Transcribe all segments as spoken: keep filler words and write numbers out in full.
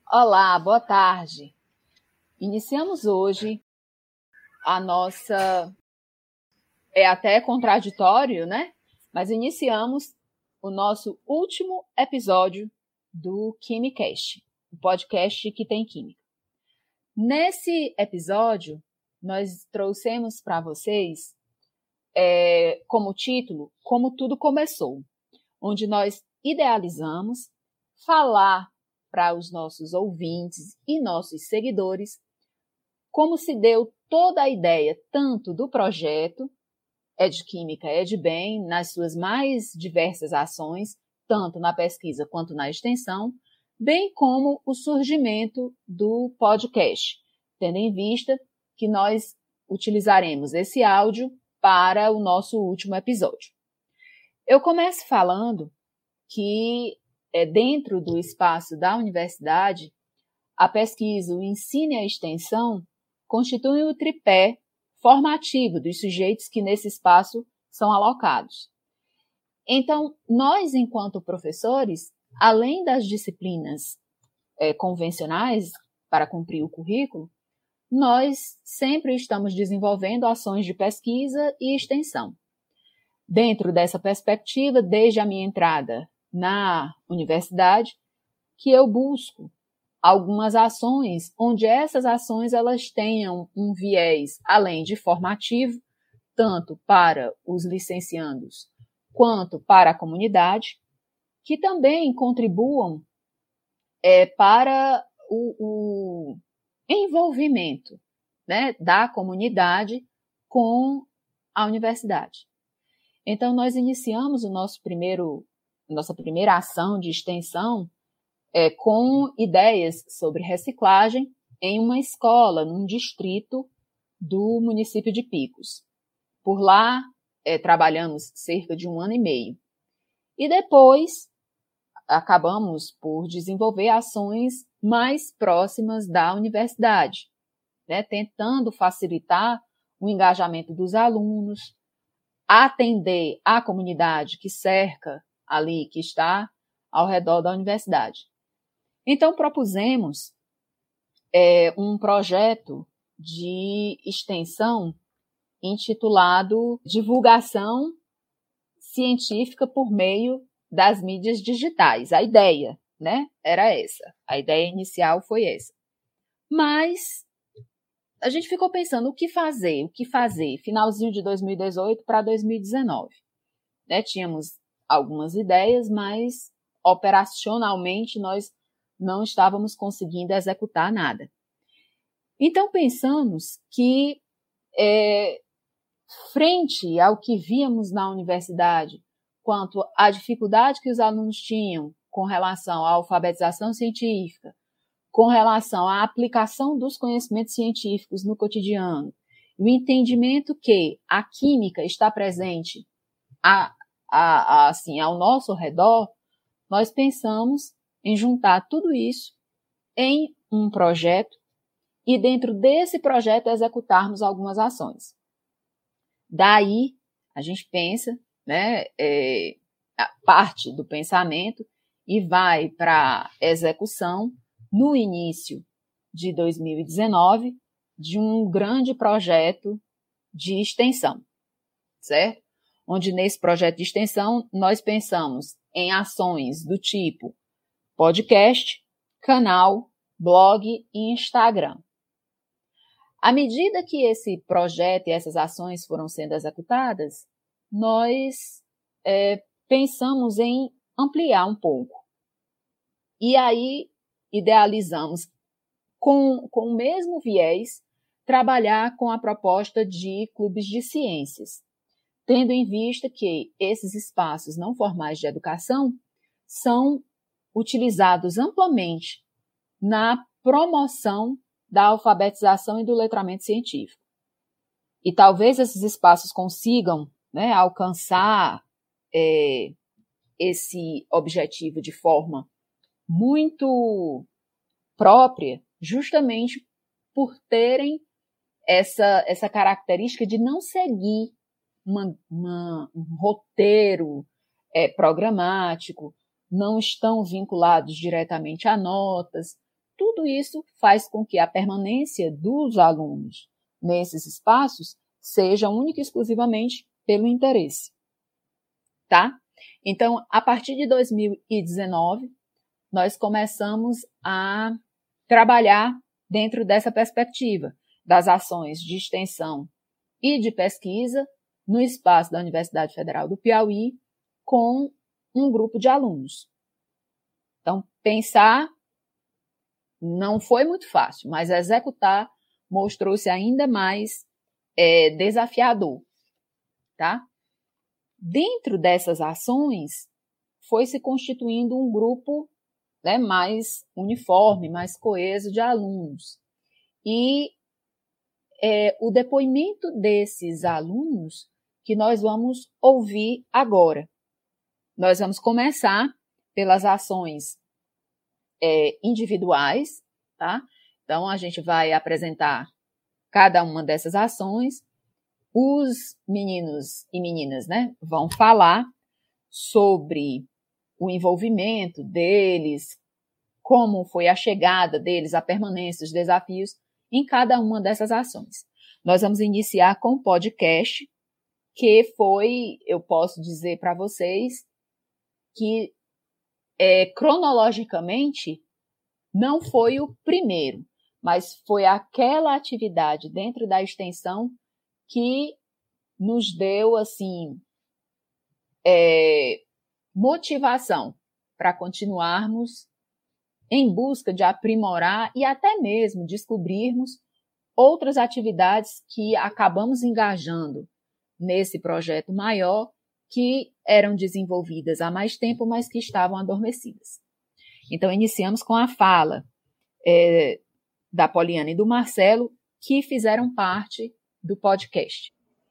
Olá, boa tarde. Iniciamos hoje a nossa... É até contraditório, né? Mas iniciamos o nosso último episódio do KimiCast, o podcast que tem química. Nesse episódio, nós trouxemos para vocês, é, como título, Como Tudo Começou, onde nós idealizamos falar para os nossos ouvintes e nossos seguidores como se deu toda a ideia tanto do projeto EdQuímica EdBem, nas suas mais diversas ações, tanto na pesquisa quanto na extensão, bem como o surgimento do podcast, tendo em vista que nós utilizaremos esse áudio para o nosso último episódio. Eu começo falando que, é, dentro do espaço da universidade, a pesquisa, o ensino e a extensão constituem o tripé formativo dos sujeitos que nesse espaço são alocados. Então, nós, enquanto professores, além das disciplinas é, convencionais para cumprir o currículo, nós sempre estamos desenvolvendo ações de pesquisa e extensão. Dentro dessa perspectiva, desde a minha entrada na universidade, que eu busco algumas ações onde essas ações elas tenham um viés, além de formativo, tanto para os licenciandos quanto para a comunidade, que também contribuam é, para o, o envolvimento, né, da comunidade com a universidade. Então, nós iniciamos o nosso primeiro, nossa primeira ação de extensão é, com ideias sobre reciclagem em uma escola, num distrito do município de Picos. Por lá, é, trabalhamos cerca de um ano e meio. E depois, acabamos por desenvolver ações mais próximas da universidade, né, tentando facilitar o engajamento dos alunos, atender a comunidade que cerca ali, que está ao redor da universidade. Então, propusemos é, um projeto de extensão intitulado Divulgação Científica por Meio das Mídias Digitais. A ideia, né, era essa. A ideia inicial foi essa. Mas a gente ficou pensando o que fazer, o que fazer, finalzinho de dois mil e dezoito para dois mil e dezenove. Né, tínhamos algumas ideias, mas operacionalmente nós não estávamos conseguindo executar nada. Então, pensamos que, é, frente ao que víamos na universidade, quanto à dificuldade que os alunos tinham com relação à alfabetização científica, com relação à aplicação dos conhecimentos científicos no cotidiano, o entendimento que a química está presente a, a, a, assim, ao nosso redor, nós pensamos em juntar tudo isso em um projeto e dentro desse projeto executarmos algumas ações. Daí, a gente pensa, né, é, a parte do pensamento e vai para a execução no início de dois mil e dezenove de um grande projeto de extensão, certo? Onde nesse projeto de extensão nós pensamos em ações do tipo podcast, canal, blog e Instagram. À medida que esse projeto e essas ações foram sendo executadas, nós é, pensamos em ampliar um pouco. E aí idealizamos, com, com o mesmo viés, trabalhar com a proposta de clubes de ciências, tendo em vista que esses espaços não formais de educação são utilizados amplamente na promoção da alfabetização e do letramento científico. E talvez esses espaços consigam, né, alcançar é, esse objetivo de forma muito própria, justamente por terem essa, essa característica de não seguir uma, uma, um roteiro é, programático, não estão vinculados diretamente a notas, tudo isso faz com que a permanência dos alunos nesses espaços seja única e exclusivamente pelo interesse, tá? Então, a partir de dois mil e dezenove, nós começamos a trabalhar dentro dessa perspectiva das ações de extensão e de pesquisa no espaço da Universidade Federal do Piauí com um grupo de alunos. Então, pensar não foi muito fácil, mas executar mostrou-se ainda mais é, desafiador, tá? Dentro dessas ações, foi se constituindo um grupo, né, mais uniforme, mais coeso de alunos. E é, o depoimento desses alunos que nós vamos ouvir agora. Nós vamos começar pelas ações é, individuais, tá? Então, a gente vai apresentar cada uma dessas ações. Os meninos e meninas, né, vão falar sobre o envolvimento deles, como foi a chegada deles, a permanência, os desafios em cada uma dessas ações. Nós vamos iniciar com o podcast, que foi, eu posso dizer para vocês, que é, cronologicamente não foi o primeiro, mas foi aquela atividade dentro da extensão que nos deu, assim, é, motivação para continuarmos em busca de aprimorar e até mesmo descobrirmos outras atividades que acabamos engajando nesse projeto maior, que eram desenvolvidas há mais tempo, mas que estavam adormecidas. Então, iniciamos com a fala é, da Poliana e do Marcelo, que fizeram parte do podcast.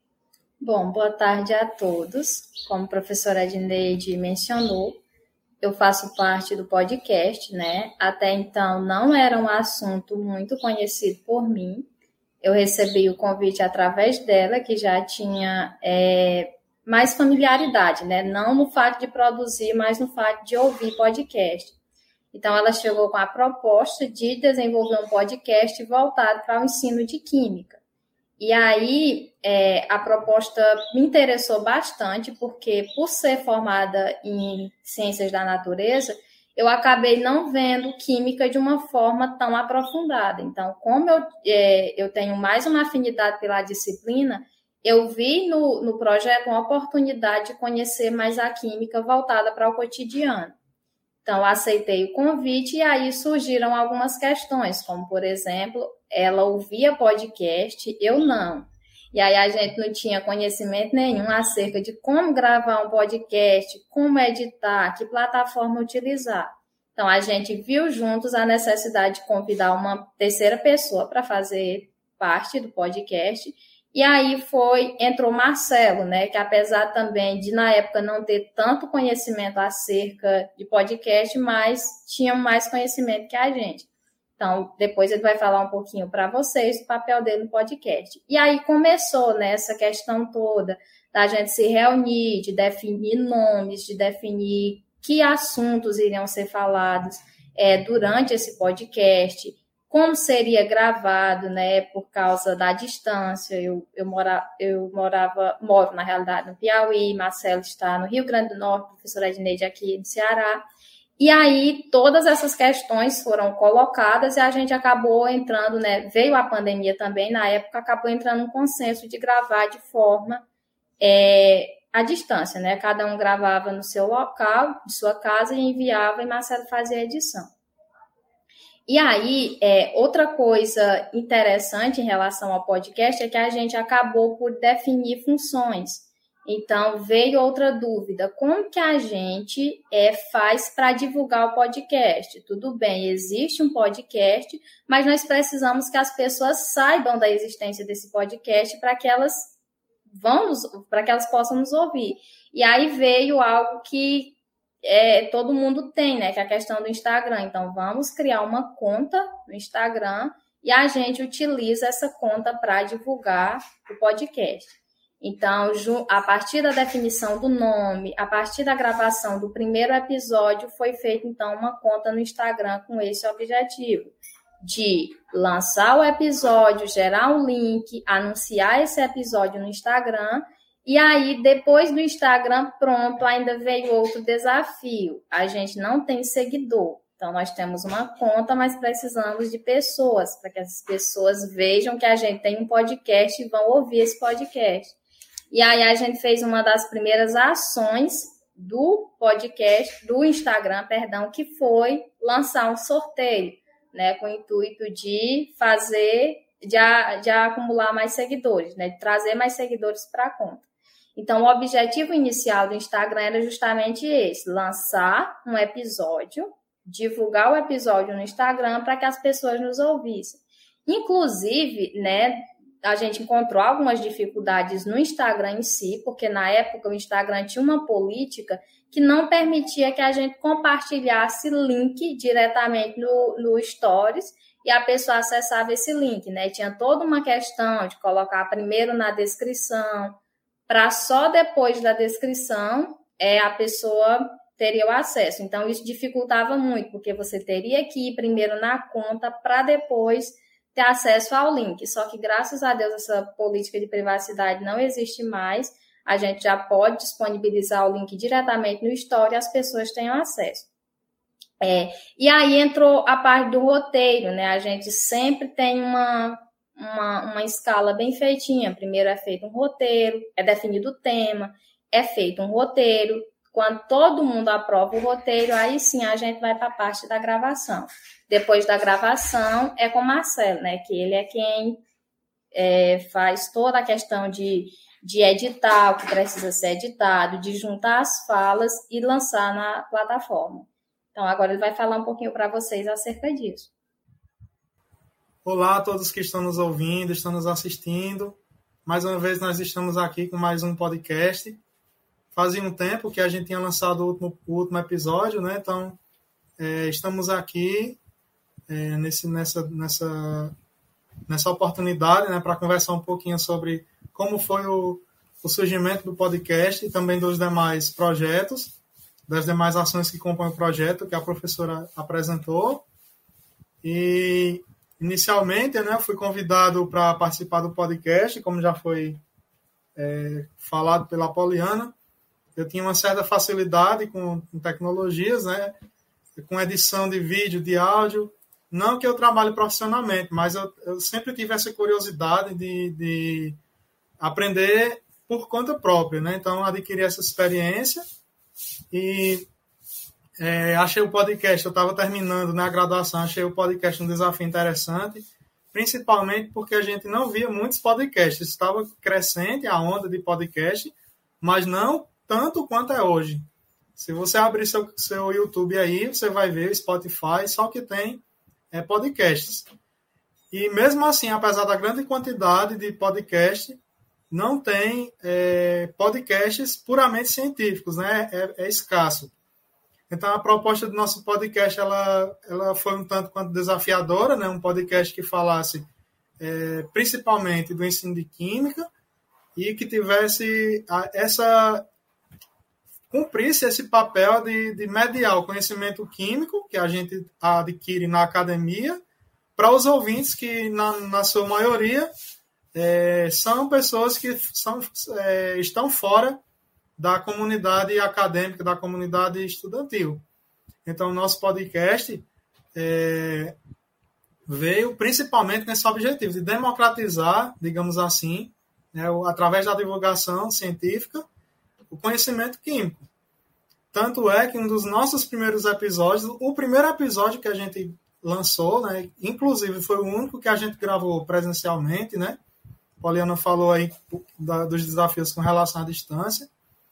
Bom, boa tarde a todos. Como a professora Adneide mencionou, eu faço parte do podcast, né? Até então não era um assunto muito conhecido por mim. Eu recebi o convite através dela, que já tinha é, mais familiaridade, né? Não no fato de produzir, mas no fato de ouvir podcast. Então, ela chegou com a proposta de desenvolver um podcast voltado para o ensino de Química. E aí, é, a proposta me interessou bastante, porque por ser formada em Ciências da Natureza, eu acabei não vendo Química de uma forma tão aprofundada. Então, como eu, é, eu tenho mais uma afinidade pela disciplina, eu vi no, no projeto uma oportunidade de conhecer mais a Química voltada para o cotidiano. Então, aceitei o convite e aí surgiram algumas questões, como, por exemplo, ela ouvia podcast, eu não. E aí a gente não tinha conhecimento nenhum acerca de como gravar um podcast, como editar, que plataforma utilizar. Então, a gente viu juntos a necessidade de convidar uma terceira pessoa para fazer parte do podcast. E aí foi, entrou Marcelo, né, que apesar também de, na época, não ter tanto conhecimento acerca de podcast, mas tinha mais conhecimento que a gente. Então, depois ele vai falar um pouquinho para vocês do papel dele no podcast. E aí começou, né, essa questão toda da gente se reunir, de definir nomes, de definir que assuntos iriam ser falados é, durante esse podcast, como seria gravado, né, por causa da distância. Eu, eu, mora, eu morava, moro, na realidade, no Piauí, Marcelo está no Rio Grande do Norte, professora Edneide aqui no Ceará. E aí, todas essas questões foram colocadas e a gente acabou entrando, né, veio a pandemia também, na época, acabou entrando um consenso de gravar de forma é, à distância, né, cada um gravava no seu local, de sua casa, e enviava, e Marcelo fazia a edição. E aí, é, outra coisa interessante em relação ao podcast é que a gente acabou por definir funções. Então, veio outra dúvida. Como que a gente é, faz para divulgar o podcast? Tudo bem, existe um podcast, mas nós precisamos que as pessoas saibam da existência desse podcast para que elas vão, para que elas possam nos ouvir. E aí veio algo que É, todo mundo tem, né, que é a questão do Instagram. Então, vamos criar uma conta no Instagram e a gente utiliza essa conta para divulgar o podcast. Então, a partir da definição do nome, a partir da gravação do primeiro episódio, foi feita, então, uma conta no Instagram com esse objetivo, de lançar o episódio, gerar um link, anunciar esse episódio no Instagram, e aí, depois do Instagram, pronto, ainda veio outro desafio. A gente não tem seguidor. Então, nós temos uma conta, mas precisamos de pessoas, para que essas pessoas vejam que a gente tem um podcast e vão ouvir esse podcast. E aí, a gente fez uma das primeiras ações do podcast, do Instagram, perdão, que foi lançar um sorteio, né, com o intuito de fazer, de, de acumular mais seguidores, né, de trazer mais seguidores para a conta. Então, o objetivo inicial do Instagram era justamente esse, lançar um episódio, divulgar o episódio no Instagram para que as pessoas nos ouvissem. Inclusive, né, a gente encontrou algumas dificuldades no Instagram em si, porque na época o Instagram tinha uma política que não permitia que a gente compartilhasse link diretamente no, no Stories e a pessoa acessava esse link, né? Tinha toda uma questão de colocar primeiro na descrição, para só depois da descrição é, a pessoa teria o acesso. Então, isso dificultava muito, porque você teria que ir primeiro na conta para depois ter acesso ao link. Só que, graças a Deus, essa política de privacidade não existe mais. A gente já pode disponibilizar o link diretamente no Story e as pessoas tenham acesso. É, e aí entrou a parte do roteiro, né? A gente sempre tem uma, uma, uma escala bem feitinha. Primeiro é feito um roteiro, é definido o tema, é feito um roteiro. Quando todo mundo aprova o roteiro, aí sim a gente vai para a parte da gravação. Depois da gravação é com o Marcelo, né? Que ele é quem é, faz toda a questão de, de editar o que precisa ser editado, de juntar as falas e lançar na plataforma. Então, agora ele vai falar um pouquinho para vocês acerca disso. Olá a todos que estão nos ouvindo, estão nos assistindo. Mais uma vez nós estamos aqui com mais um podcast. Fazia um tempo que a gente tinha lançado o último, o último episódio, né? Então, é, estamos aqui é, nesse, nessa, nessa, nessa oportunidade, né, para conversar um pouquinho sobre como foi o, o surgimento do podcast e também dos demais projetos, das demais ações que compõem o projeto que a professora apresentou. E, inicialmente, né, eu fui convidado para participar do podcast, como já foi é, falado pela Poliana. Eu tinha uma certa facilidade com, com tecnologias, né? Com edição de vídeo, de áudio. Não que eu trabalhe profissionalmente, mas eu, eu sempre tive essa curiosidade de, de aprender por conta própria, né? Então, adquiri essa experiência e é, achei o podcast, eu estava terminando na graduação, achei o podcast um desafio interessante, principalmente porque a gente não via muitos podcasts. Estava crescente a onda de podcast, mas não tanto quanto é hoje. Se você abrir seu, seu YouTube aí, você vai ver o Spotify, só que tem é, podcasts. E mesmo assim, apesar da grande quantidade de podcasts, não tem é, podcasts puramente científicos, né? É, é escasso. Então, a proposta do nosso podcast ela, ela foi um tanto quanto desafiadora, né? Um podcast que falasse é, principalmente do ensino de química e que tivesse a, essa... cumprisse esse papel de, de mediar o conhecimento químico que a gente adquire na academia para os ouvintes que, na, na sua maioria, é, são pessoas que são, é, estão fora da comunidade acadêmica, da comunidade estudantil. Então, o nosso podcast é, veio principalmente nesse objetivo de democratizar, digamos assim, né, através da divulgação científica, o conhecimento químico. Tanto é que um dos nossos primeiros episódios, o primeiro episódio que a gente lançou, né, inclusive foi o único que a gente gravou presencialmente, né? A Poliana falou aí da, dos desafios com relação à distância.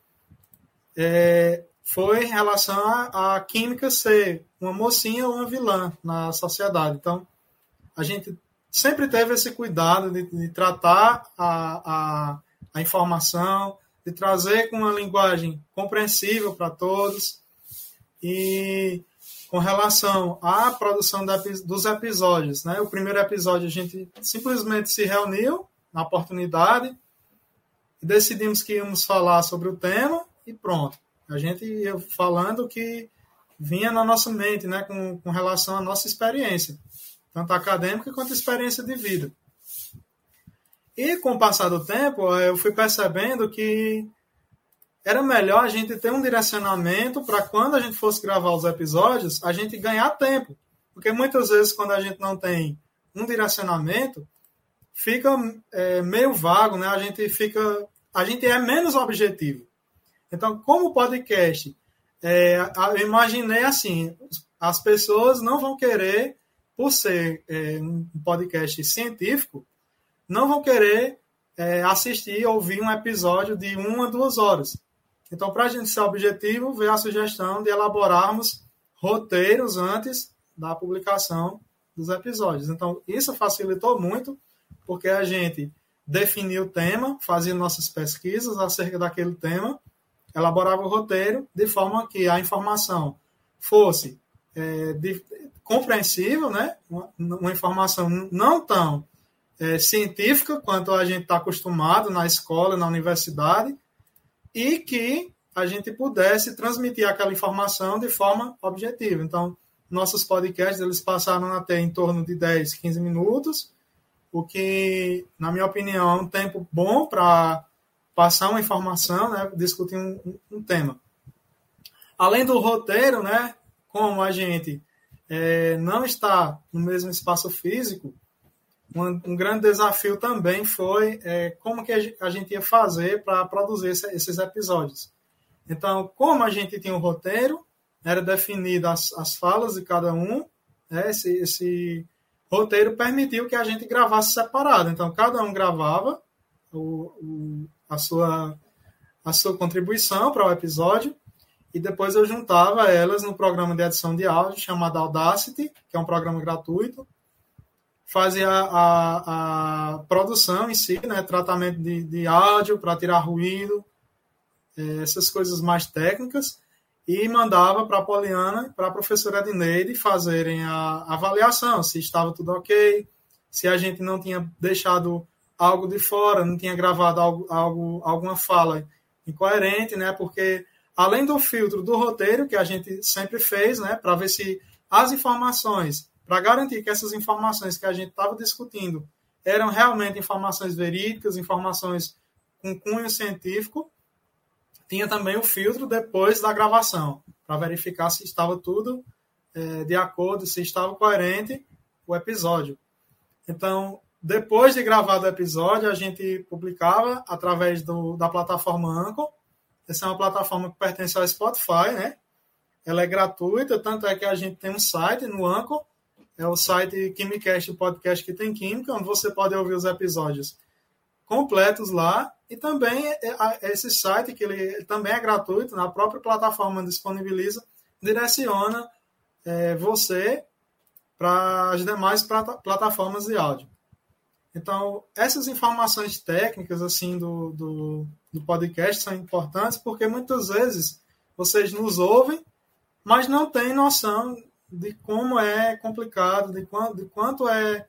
É, foi em relação à química ser uma mocinha ou uma vilã na sociedade. Então, a gente sempre teve esse cuidado de, de tratar a, a, a informação, de trazer com uma linguagem compreensível para todos. E com relação à produção da, dos episódios, né? O primeiro episódio a gente simplesmente se reuniu na oportunidade decidimos que íamos falar sobre o tema e pronto. A gente ia falando o que vinha na nossa mente, né, com, com relação à nossa experiência, tanto acadêmica quanto experiência de vida. E com o passar do tempo, eu fui percebendo que era melhor a gente ter um direcionamento para quando a gente fosse gravar os episódios, a gente ganhar tempo. Porque muitas vezes, quando a gente não tem um direcionamento, fica é, meio vago, né? A gente fica, a gente é menos objetivo. Então, como podcast, é, eu imaginei assim, as pessoas não vão querer, por ser é, um podcast científico, não vão querer é, assistir, ouvir um episódio de uma, duas horas. Então, para a gente ser objetivo, veio a sugestão de elaborarmos roteiros antes da publicação dos episódios. Então, isso facilitou muito, porque a gente definia o tema, fazia nossas pesquisas acerca daquele tema, elaborava o roteiro de forma que a informação fosse é, de, compreensível, né? uma, uma informação não tão é, científica quanto a gente está acostumado na escola, na universidade, e que a gente pudesse transmitir aquela informação de forma objetiva. Então, nossos podcasts eles passaram a ter em torno de dez, quinze minutos, o que, na minha opinião, é um tempo bom para passar uma informação, né, discutir um, um, um tema. Além do roteiro, né, como a gente é, não está no mesmo espaço físico, um, um grande desafio também foi é, como que a gente ia fazer para produzir esse, esses episódios. Então, como a gente tinha um roteiro, era definida as, as falas de cada um, né, esse, esse roteiro permitiu que a gente gravasse separado. Então, cada um gravava o, o, a, sua, a sua contribuição para o episódio e depois eu juntava elas no programa de edição de áudio chamado Audacity, que é um programa gratuito. Fazia a, a produção em si, né, tratamento de, de áudio para tirar ruído, essas coisas mais técnicas, e mandava para a Poliana e para a professora Edneide fazerem a avaliação, se estava tudo ok, se a gente não tinha deixado algo de fora, não tinha gravado algo, algo, alguma fala incoerente, né? Porque além do filtro do roteiro, que a gente sempre fez, né, para ver se as informações, para garantir que essas informações que a gente estava discutindo eram realmente informações verídicas, informações com cunho científico, tinha também o filtro depois da gravação, para verificar se estava tudo é, de acordo, se estava coerente o episódio. Então, depois de gravado o episódio, a gente publicava através do, da plataforma Anchor. Essa é uma plataforma que pertence ao Spotify, né? Ela é gratuita, tanto é que a gente tem um site no Anchor, é o site Quimicast, o podcast que tem química, onde você pode ouvir os episódios completos lá, e também esse site, que ele também é gratuito, na própria plataforma disponibiliza, direciona é, você para as demais plataformas de áudio. Então, essas informações técnicas assim do, do, do podcast são importantes, porque muitas vezes vocês nos ouvem, mas não têm noção de como é complicado, de quanto, de quanto é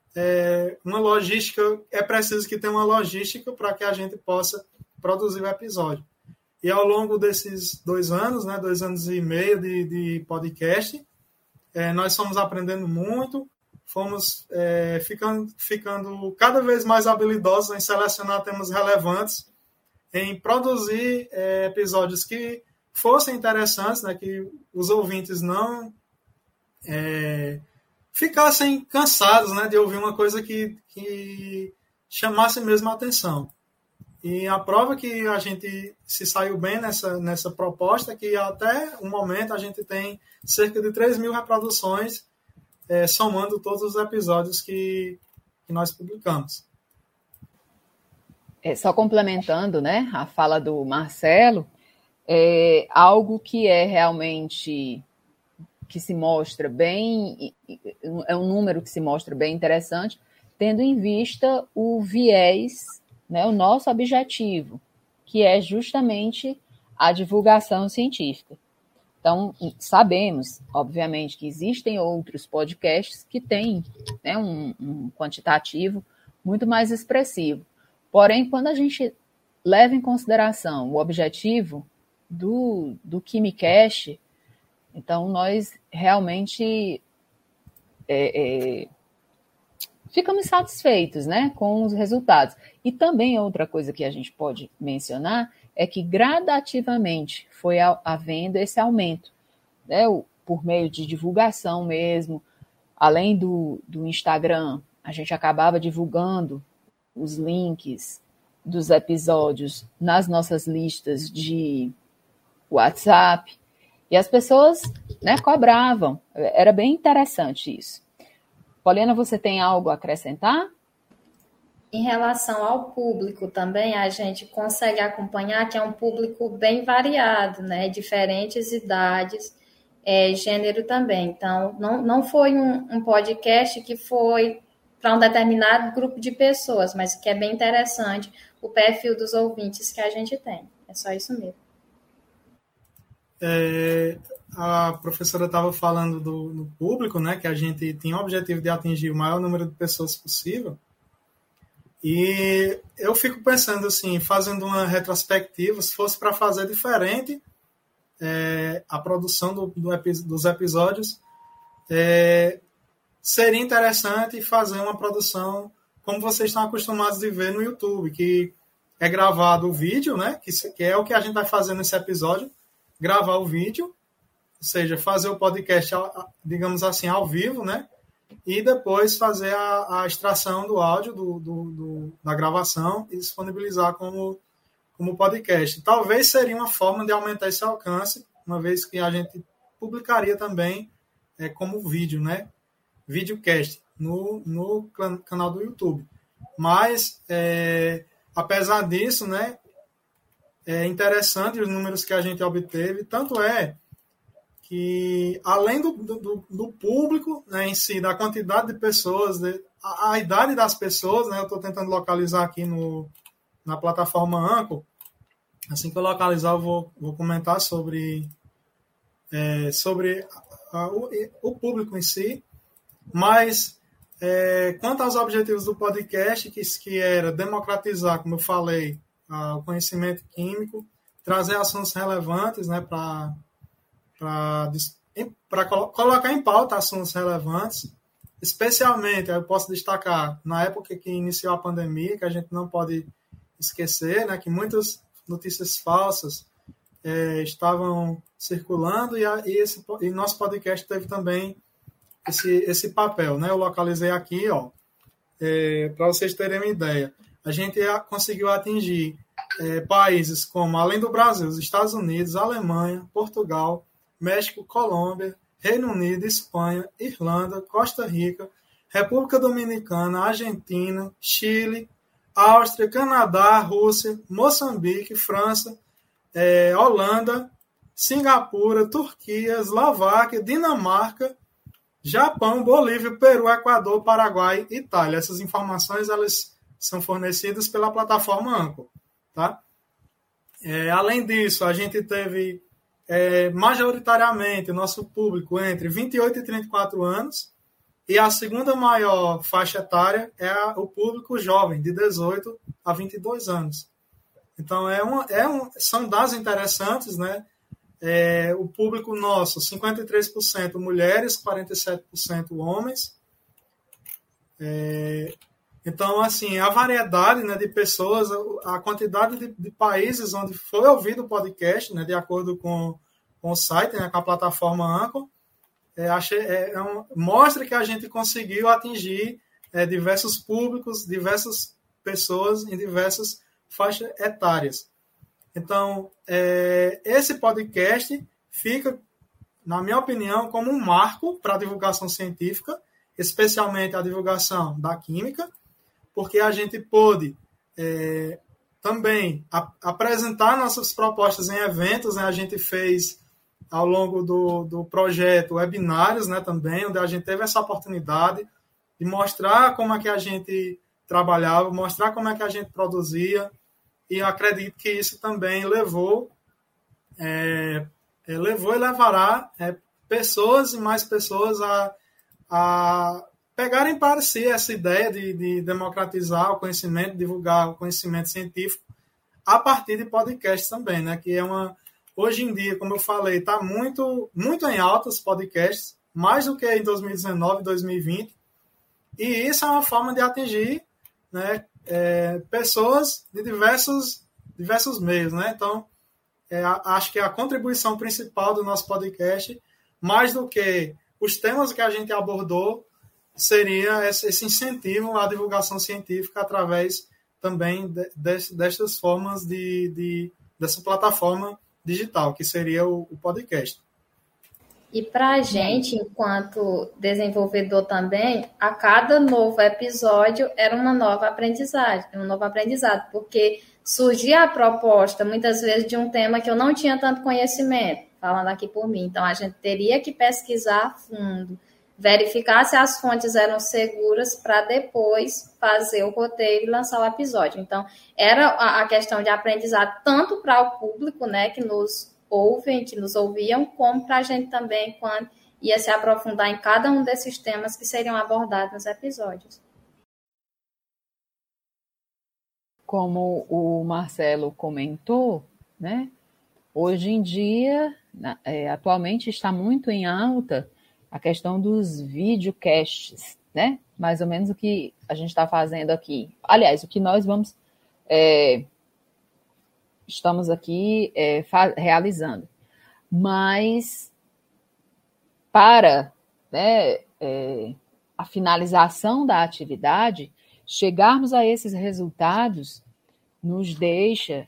É, uma logística, é preciso que tenha uma logística para que a gente possa produzir o episódio. E ao longo desses dois anos, né, dois anos e meio de, de podcast, é, nós fomos aprendendo muito, fomos é, ficando, ficando cada vez mais habilidosos em selecionar temas relevantes, em produzir é, episódios que fossem interessantes, né, que os ouvintes não é, ficassem cansados, né, de ouvir uma coisa que, que chamasse mesmo a atenção. E a prova que a gente se saiu bem nessa, nessa proposta é que até o momento a gente tem cerca de três mil reproduções, é, somando todos os episódios que, que nós publicamos. É, só complementando, né, a fala do Marcelo, é algo que é realmente... que se mostra bem, é um número que se mostra bem interessante, tendo em vista o viés, né, o nosso objetivo, que é justamente a divulgação científica. Então, sabemos, obviamente, que existem outros podcasts que têm, né, um, um quantitativo muito mais expressivo. Porém, quando a gente leva em consideração o objetivo do, do KimiCast, então nós realmente é, é, ficamos satisfeitos, né, com os resultados. E também outra coisa que a gente pode mencionar é que gradativamente foi havendo esse aumento, né, por meio de divulgação mesmo. Além do, do Instagram, a gente acabava divulgando os links dos episódios nas nossas listas de WhatsApp, e as pessoas, né, cobravam. Era bem interessante isso. Poliana, você tem algo a acrescentar? Em relação ao público também, a gente consegue acompanhar que é um público bem variado, né? Diferentes idades, é, gênero também. Então, não, não foi um, um podcast que foi para um determinado grupo de pessoas, mas que é bem interessante o perfil dos ouvintes que a gente tem. É só isso mesmo. É, a professora estava falando do, do público, né, que a gente tinha o objetivo de atingir o maior número de pessoas possível. E eu fico pensando assim, fazendo uma retrospectiva, se fosse para fazer diferente é, a produção do, do, dos episódios, é, seria interessante fazer uma produção como vocês estão acostumados de ver no YouTube, que é gravado o vídeo, né, que, que é o que a gente vai fazer nesse episódio, gravar o vídeo, ou seja, fazer o podcast, digamos assim, ao vivo, né? E depois fazer a, a extração do áudio do, do, do, da gravação e disponibilizar como, como podcast. Talvez seria uma forma de aumentar esse alcance, uma vez que a gente publicaria também é, como vídeo, né? Videocast no, no canal do YouTube. Mas, é, apesar disso, né? É interessante os números que a gente obteve, tanto é que, além do, do, do público, né, em si, da quantidade de pessoas, de, a, a idade das pessoas, né, eu estou tentando localizar aqui no, na plataforma Anchor. Assim que eu localizar, eu vou, vou comentar sobre, é, sobre a, a, o, o público em si, mas é, quanto aos objetivos do podcast, que, que era democratizar, como eu falei, o conhecimento químico, trazer assuntos relevantes, né, para para colocar em pauta assuntos relevantes, especialmente, eu posso destacar, na época que iniciou a pandemia, que a gente não pode esquecer, né, que muitas notícias falsas é, estavam circulando, e, a, e, esse, e nosso podcast teve também esse, esse papel, né? Eu localizei aqui, ó, é, para vocês terem uma ideia. A gente conseguiu atingir é, países como, além do Brasil, os Estados Unidos, Alemanha, Portugal, México, Colômbia, Reino Unido, Espanha, Irlanda, Costa Rica, República Dominicana, Argentina, Chile, Áustria, Canadá, Rússia, Moçambique, França, é, Holanda, Singapura, Turquia, Eslováquia, Dinamarca, Japão, Bolívia, Peru, Equador, Paraguai e Itália. Essas informações elas são fornecidas pela plataforma Anchor, tá? É, além disso, a gente teve é, majoritariamente o nosso público entre vinte e oito e trinta e quatro anos, e a segunda maior faixa etária é a, o público jovem, de dezoito a vinte e dois anos. Então, é uma, é um, são dados interessantes, né? É, o público nosso, cinquenta e três por cento mulheres, quarenta e sete por cento homens. É, então, assim, a variedade, né, de pessoas, a quantidade de, de países onde foi ouvido o podcast, né, de acordo com, com o site, né, com a plataforma Anchor, é, achei, é, é um, mostra que a gente conseguiu atingir é, diversos públicos, diversas pessoas em diversas faixas etárias. Então, é, esse podcast fica, na minha opinião, como um marco para a divulgação científica, especialmente a divulgação da química, porque a gente pôde é, também a, apresentar nossas propostas em eventos, né? A gente fez, ao longo do, do projeto, webinários, né, também, onde a gente teve essa oportunidade de mostrar como é que a gente trabalhava, mostrar como é que a gente produzia. E eu acredito que isso também levou, é, levou e levará é, pessoas e mais pessoas a, a pegarem para si essa ideia de, de democratizar o conhecimento, divulgar o conhecimento científico a partir de podcast também, né? Que é uma... Hoje em dia, como eu falei, está muito, muito em alta os podcasts, mais do que em dois mil e dezenove, dois mil e vinte. E isso é uma forma de atingir, né, é, pessoas de diversos, diversos meios, né? Então, é, acho que a contribuição principal do nosso podcast, mais do que os temas que a gente abordou, seria esse incentivo à divulgação científica através também de, de, destas formas de, de, dessa plataforma digital, que seria o, o podcast. E para a gente, enquanto desenvolvedor também, a cada novo episódio era uma nova aprendizagem, um novo aprendizado, porque surgia a proposta, muitas vezes, de um tema que eu não tinha tanto conhecimento, falando aqui por mim. Então, a gente teria que pesquisar a fundo, verificar se as fontes eram seguras para depois fazer o roteiro e lançar o episódio. Então, era a questão de aprendizado tanto para o público, né, que nos ouvem, que nos ouviam, como para a gente também, quando ia se aprofundar em cada um desses temas que seriam abordados nos episódios. Como o Marcelo comentou, né, hoje em dia, é, atualmente está muito em alta a questão dos videocasts, né? Mais ou menos o que a gente está fazendo aqui. Aliás, o que nós vamos... É, estamos aqui é, realizando. Mas, para, né, é, a finalização da atividade, chegarmos a esses resultados nos deixa,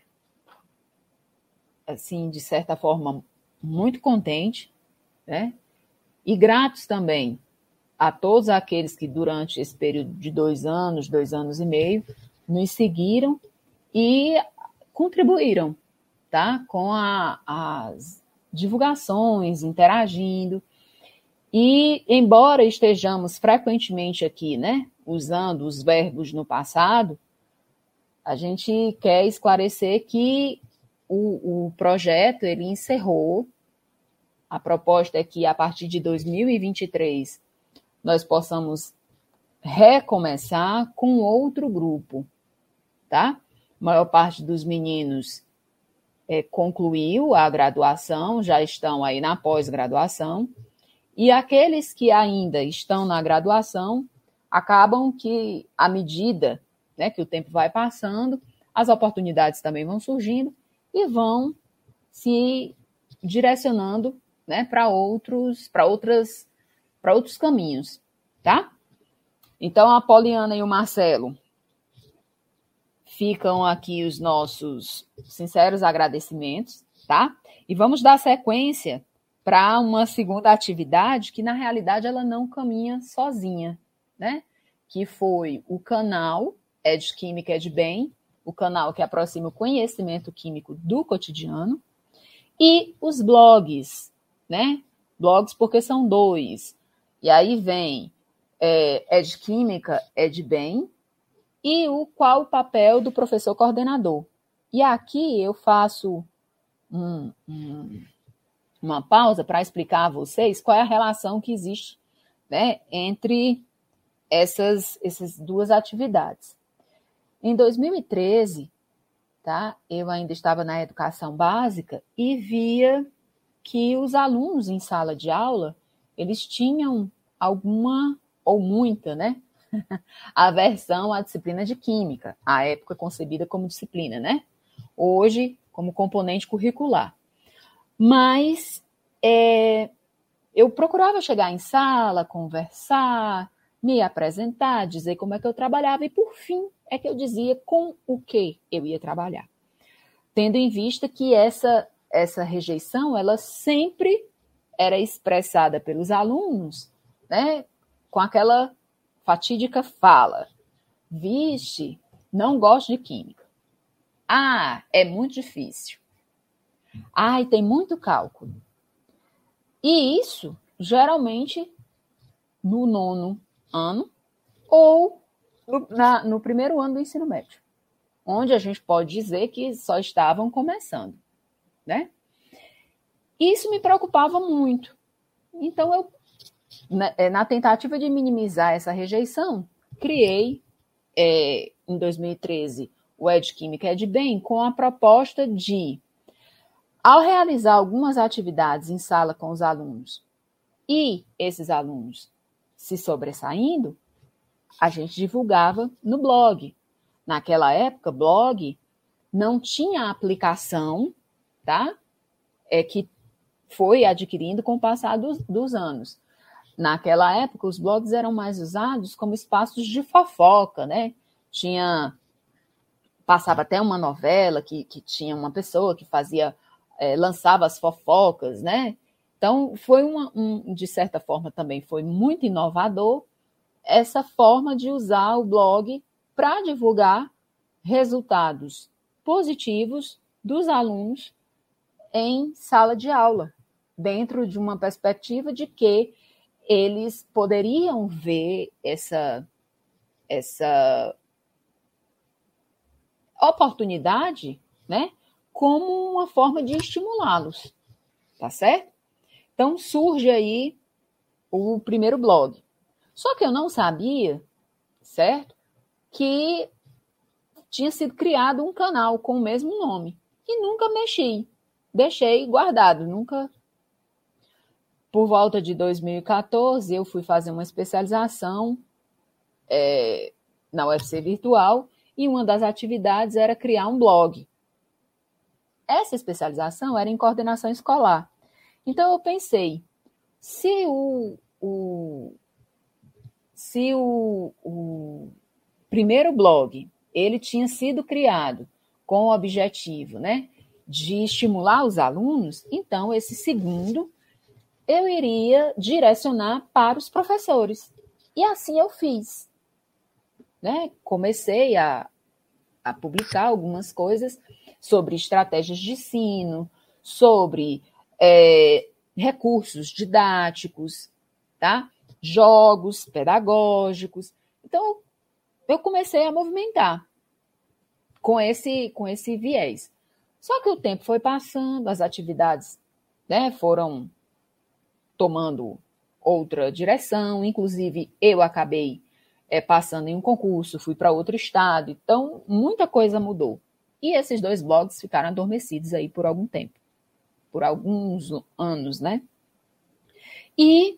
assim, de certa forma, muito contente, né? E gratos também a todos aqueles que, durante esse período de dois anos, dois anos e meio, nos seguiram e contribuíram, tá? Com a, as divulgações, interagindo. E, embora estejamos frequentemente aqui, né, usando os verbos no passado, a gente quer esclarecer que o, o projeto, ele encerrou. A proposta é que, a partir de dois mil e vinte e três, nós possamos recomeçar com outro grupo, tá? A maior parte dos meninos é, concluiu a graduação, já estão aí na pós-graduação, e aqueles que ainda estão na graduação acabam que, à medida, né, que o tempo vai passando, as oportunidades também vão surgindo e vão se direcionando, né, para outros, para outras, para outros caminhos, tá? Então, a Poliana e o Marcelo, ficam aqui os nossos sinceros agradecimentos, tá? E vamos dar sequência para uma segunda atividade que, na realidade, ela não caminha sozinha, né? Que foi o canal Ed Química Ed Bem, o canal que aproxima o conhecimento químico do cotidiano, e os blogs, né? Blogs porque são dois. E aí vem é, Ed Química Ed Bem, e o, qual o papel do professor coordenador. E aqui eu faço um, um, uma pausa para explicar a vocês qual é a relação que existe, né, entre essas, essas duas atividades. Em dois mil e treze, tá, eu ainda estava na educação básica e via que os alunos em sala de aula, eles tinham alguma ou muita, né, aversão à disciplina de química, à época concebida como disciplina, né? Hoje, como componente curricular. Mas é, eu procurava chegar em sala, conversar, me apresentar, dizer como é que eu trabalhava, e por fim é que eu dizia com o que eu ia trabalhar. Tendo em vista que essa, essa rejeição, ela sempre era expressada pelos alunos, né? Com aquela fatídica fala: vixe, não gosto de química. Ah, é muito difícil. Ai, tem muito cálculo. E isso, geralmente, no nono ano ou no, na, no primeiro ano do ensino médio, onde a gente pode dizer que só estavam começando, né? Isso me preocupava muito. Então, eu, na, na tentativa de minimizar essa rejeição, criei, é, em dois mil e treze, o Ed Química Ed Bem com a proposta de, ao realizar algumas atividades em sala com os alunos e esses alunos se sobressaindo, a gente divulgava no blog. Naquela época, blog não tinha aplicação, tá? É que foi adquirindo com o passar dos, dos anos. Naquela época, os blogs eram mais usados como espaços de fofoca, né? Tinha, passava até uma novela que, que tinha uma pessoa que fazia, é, lançava as fofocas, né? Então, foi uma, um, de certa forma também foi muito inovador essa forma de usar o blog para divulgar resultados positivos dos alunos em sala de aula, dentro de uma perspectiva de que eles poderiam ver essa, essa oportunidade, né, como uma forma de estimulá-los, tá certo? Então, surge aí o primeiro blog. Só que eu não sabia, certo, que tinha sido criado um canal com o mesmo nome. E nunca mexi. Deixei guardado, nunca. Por volta de dois mil e quatorze, eu fui fazer uma especialização é, na U F C Virtual e uma das atividades era criar um blog. Essa especialização era em coordenação escolar. Então, eu pensei, se o, o, se o, o primeiro blog ele tinha sido criado com o objetivo, né, de estimular os alunos, então esse segundo eu iria direcionar para os professores. E assim eu fiz. Né? Comecei a, a publicar algumas coisas sobre estratégias de ensino, sobre é, recursos didáticos, tá? Jogos pedagógicos. Então, eu comecei a movimentar com esse, com esse viés. Só que o tempo foi passando, as atividades, né, foram tomando outra direção, inclusive eu acabei é, passando em um concurso, fui para outro estado, então muita coisa mudou. E esses dois blogs ficaram adormecidos aí por algum tempo, por alguns anos, né? E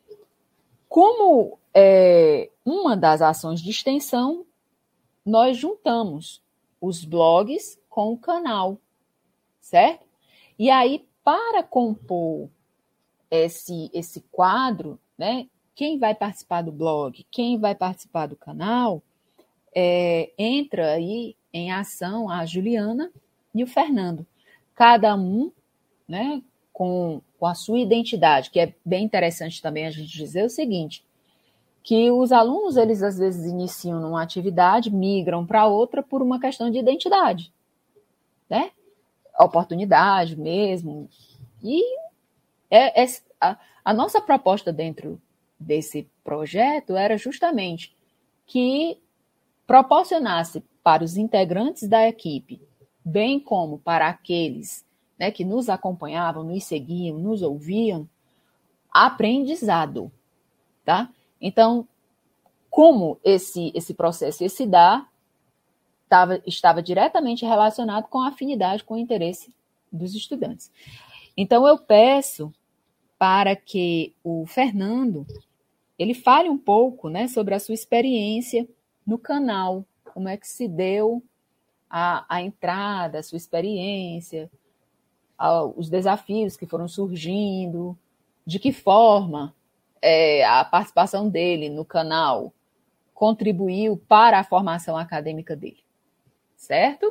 como é, uma das ações de extensão, nós juntamos os blogs com o canal, certo? E aí, para compor esse, esse quadro, né, quem vai participar do blog, quem vai participar do canal, é, entra aí em ação a Juliana e o Fernando. Cada um, né, com, com a sua identidade, que é bem interessante também a gente dizer o seguinte, que os alunos, eles às vezes iniciam numa atividade, migram para outra por uma questão de identidade, né? Oportunidade mesmo. E é, é, a, a nossa proposta dentro desse projeto era justamente que proporcionasse para os integrantes da equipe, bem como para aqueles, né, que nos acompanhavam, nos seguiam, nos ouviam, aprendizado, tá? Então, como esse, esse processo ia se dar, tava, estava diretamente relacionado com a afinidade, com o interesse dos estudantes. Então, eu peço para que o Fernando ele fale um pouco, né, sobre a sua experiência no canal, como é que se deu a, a entrada, a sua experiência, a, os desafios que foram surgindo, de que forma é, a participação dele no canal contribuiu para a formação acadêmica dele. Certo?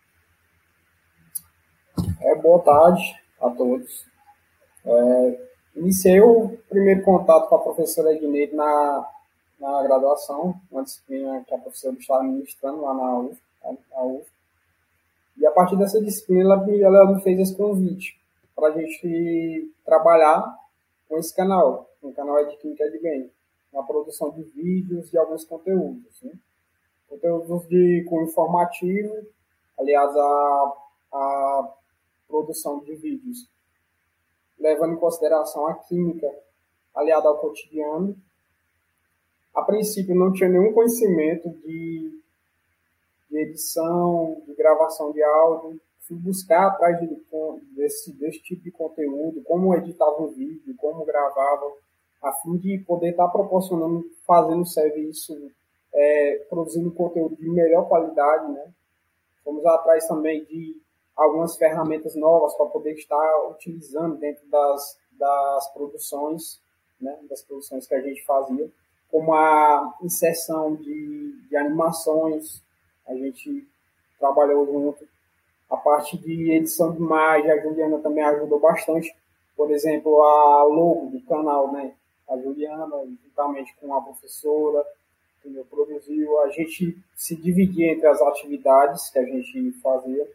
É, boa tarde a todos. É, iniciei o primeiro contato com a professora Edneide na, na graduação, uma disciplina que a professora estava ministrando lá na U F, na U F. E a partir dessa disciplina, ela, ela me fez esse convite para a gente trabalhar com esse canal, com o canal Ed Química Ed Bem, na produção de vídeos e alguns conteúdos. Né? Conteúdos de cunho informativo, aliás, a, a produção de vídeos, levando em consideração a química aliada ao cotidiano. A princípio, não tinha nenhum conhecimento de, de edição, de gravação de áudio. Fui buscar atrás de, desse, desse tipo de conteúdo, como editava um vídeo, como gravava, a fim de poder estar proporcionando, fazendo serviço, é, produzindo conteúdo de melhor qualidade, né? Fomos atrás também de algumas ferramentas novas para poder estar utilizando dentro das, das produções, né? Das produções que a gente fazia, como a inserção de, de animações, a gente trabalhou junto. A parte de edição de imagem, a Juliana também ajudou bastante. Por exemplo, a logo do canal, né? A Juliana, juntamente com a professora, que produziu, a gente se dividia entre as atividades que a gente fazia.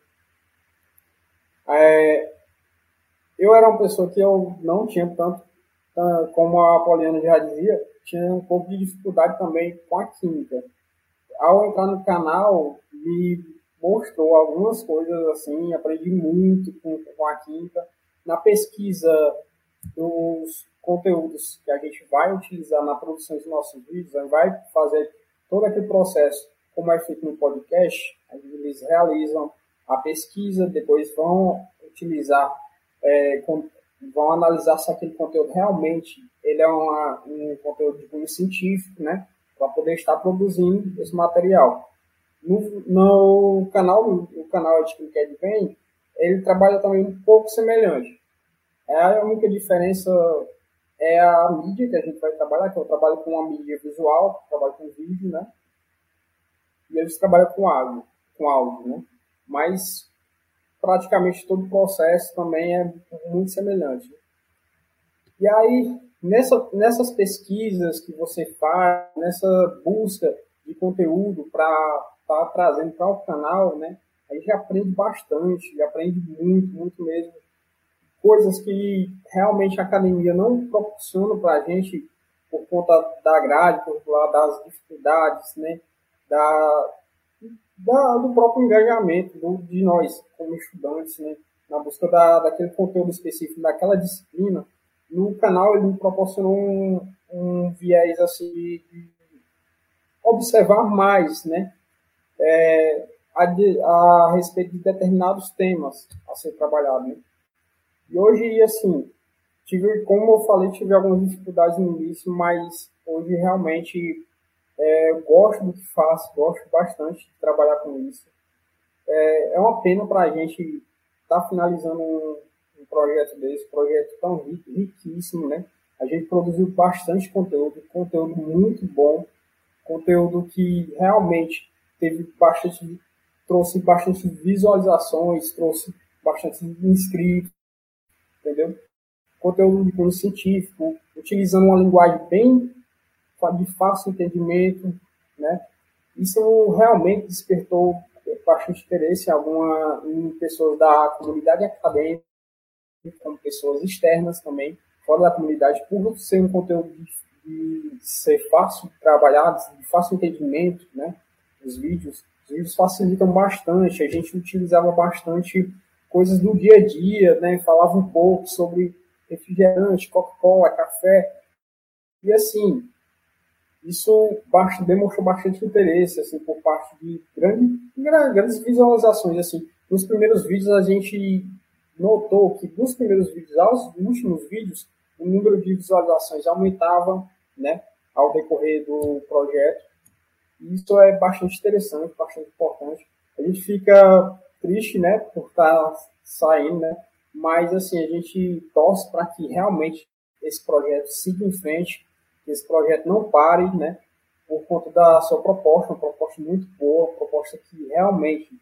É, eu era uma pessoa que eu não tinha tanto, como a Poliana já dizia, tinha um pouco de dificuldade também com a química. Ao entrar no canal, me mostrou algumas coisas assim, aprendi muito com, com a química. Na pesquisa dos conteúdos que a gente vai utilizar na produção dos nossos vídeos, a gente vai fazer todo aquele processo, como é feito no podcast, eles realizam a pesquisa, depois vão utilizar, é, com, vão analisar se aquele conteúdo realmente ele é uma, um conteúdo de cunho científico, né, para poder estar produzindo esse material. No, no canal, o canal de Química de Bem, ele trabalha também um pouco semelhante. A única diferença é a mídia que a gente vai trabalhar, que eu trabalho com uma mídia visual, trabalho com vídeo, né? E eles trabalham com áudio, com áudio, né? Mas praticamente todo o processo também é muito semelhante. E aí, nessa, nessas pesquisas que você faz, nessa busca de conteúdo para estar tá trazendo para o canal, né? A gente aprende bastante, aprende muito, muito mesmo. Coisas que realmente a academia não proporciona para a gente por conta da grade, por conta das dificuldades, né? Da, da, do próprio engajamento do, de nós, como estudantes, né? Na busca da, daquele conteúdo específico, daquela disciplina. No canal ele me proporcionou um, um viés assim, de observar mais, né? É, a, de, a respeito de determinados temas a ser trabalhado, né? E hoje, assim, tive, como eu falei, tive algumas dificuldades no início, mas hoje realmente é, eu gosto do que faço, gosto bastante de trabalhar com isso. É, é uma pena para a gente estar tá finalizando um, um projeto desse, um projeto tão rico, riquíssimo, né? A gente produziu bastante conteúdo, conteúdo muito bom, conteúdo que realmente teve bastante, trouxe bastante visualizações, trouxe bastante inscritos, entendeu? Conteúdo de cunho científico, utilizando uma linguagem bem de fácil entendimento, né? Isso realmente despertou bastante interesse em, alguma, em pessoas da comunidade acadêmica, como pessoas externas também, fora da comunidade, por ser um conteúdo de, de ser fácil de trabalhar, de fácil entendimento, né? Os vídeos, os vídeos facilitam bastante, a gente utilizava bastante coisas do dia a dia, né? Falava um pouco sobre refrigerante, Coca-Cola, café. E assim, isso demonstrou bastante interesse assim, por parte de grande, grandes visualizações. Assim. Nos primeiros vídeos, a gente notou que dos primeiros vídeos aos últimos vídeos, o número de visualizações aumentava, né, ao decorrer do projeto. E isso é bastante interessante, bastante importante. A gente fica triste, né, por estar saindo, né, mas assim, a gente torce para que realmente esse projeto siga em frente, que esse projeto não pare, né, por conta da sua proposta, uma proposta muito boa, uma proposta que realmente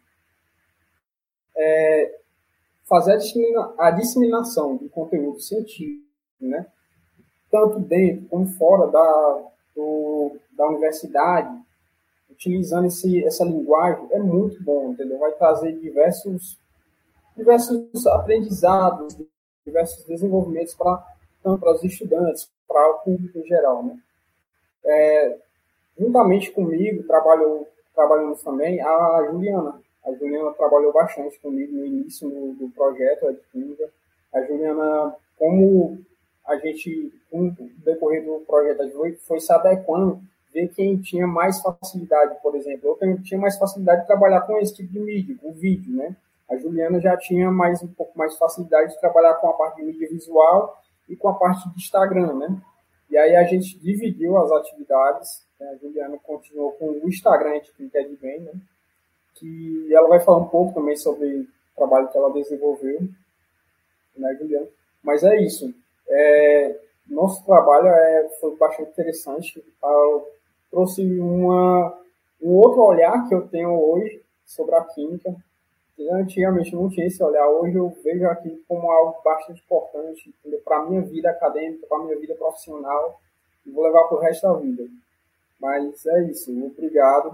é, fazer a, dissemina, a disseminação de conteúdo científico, né, tanto dentro como fora da, do, da universidade, utilizando esse, essa linguagem, é muito bom, entendeu? Vai trazer diversos, diversos aprendizados, diversos desenvolvimentos para tanto para os estudantes, para o público em geral, né? É, juntamente comigo, trabalhou, trabalhamos também a Juliana. A Juliana trabalhou bastante comigo no início do, do projeto, a Química. A Juliana, como a gente, com o decorrer do projeto, a gente foi, foi se adequando, ver quem tinha mais facilidade, por exemplo. Eu tinha mais facilidade de trabalhar com esse tipo de mídia, com vídeo, né? A Juliana já tinha mais, um pouco mais de facilidade de trabalhar com a parte de mídia visual e com a parte de Instagram, né? E aí a gente dividiu as atividades. Né? A Juliana continuou com o Instagram de quem quer de bem, né? Que ela vai falar um pouco também sobre o trabalho que ela desenvolveu, né, Juliana? Mas é isso. É, nosso trabalho é, foi bastante interessante. Eu trouxe uma, um outro olhar que eu tenho hoje sobre a química. Antigamente não tinha esse olhar. Hoje eu vejo aqui como algo bastante importante para a minha vida acadêmica, para a minha vida profissional, e vou levar para o resto da vida. Mas é isso. Obrigado.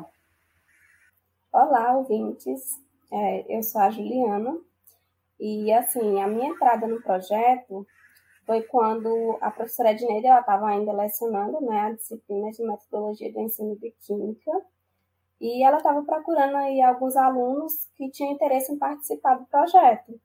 Olá, ouvintes. É, eu sou a Juliana. E, assim, a minha entrada no projeto foi quando a professora Edneide estava ainda lecionando, né, a disciplina de metodologia do ensino de química, e ela estava procurando aí alguns alunos que tinham interesse em participar do projeto.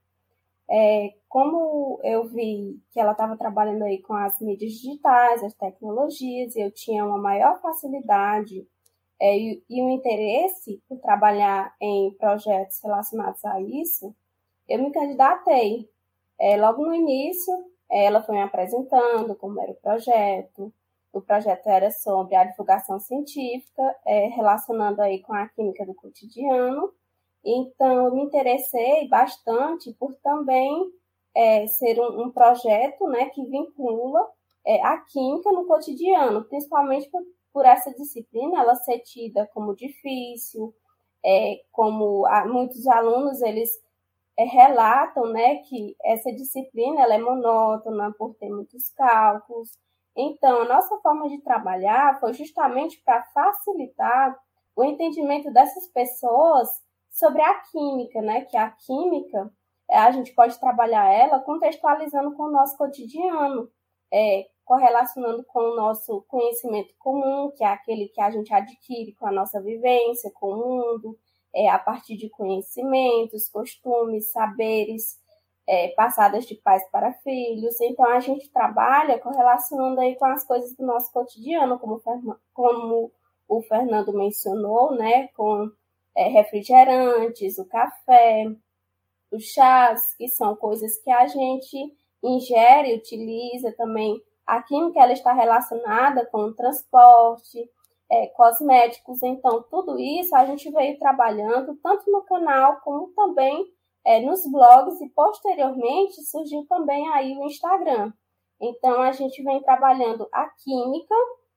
É, como eu vi que ela estava trabalhando aí com as mídias digitais, as tecnologias, e eu tinha uma maior facilidade é, e, e um interesse por trabalhar em projetos relacionados a isso, eu me candidatei. É, logo no início, ela foi me apresentando como era o projeto. O projeto era sobre a divulgação científica, é, relacionando aí com a química do cotidiano. Então, eu me interessei bastante por também é, ser um, um projeto, né, que vincula é, a química no cotidiano, principalmente por, por essa disciplina ela ser tida como difícil, é, como a, muitos alunos, eles é, relatam, né, que essa disciplina ela é monótona por ter muitos cálculos. Então, a nossa forma de trabalhar foi justamente para facilitar o entendimento dessas pessoas sobre a química, né? Que a química, a gente pode trabalhar ela contextualizando com o nosso cotidiano, é, correlacionando com o nosso conhecimento comum, que é aquele que a gente adquire com a nossa vivência, com o mundo, é, a partir de conhecimentos, costumes, saberes, é, passadas de pais para filhos. Então, a gente trabalha correlacionando aí com as coisas do nosso cotidiano, como, como o Fernando mencionou, né? Com É, refrigerantes, o café, os chás, que são coisas que a gente ingere, utiliza também. A química ela está relacionada com o transporte, é, cosméticos. Então, tudo isso a gente veio trabalhando tanto no canal como também é, nos blogs, e posteriormente surgiu também aí o Instagram. Então, a gente vem trabalhando a química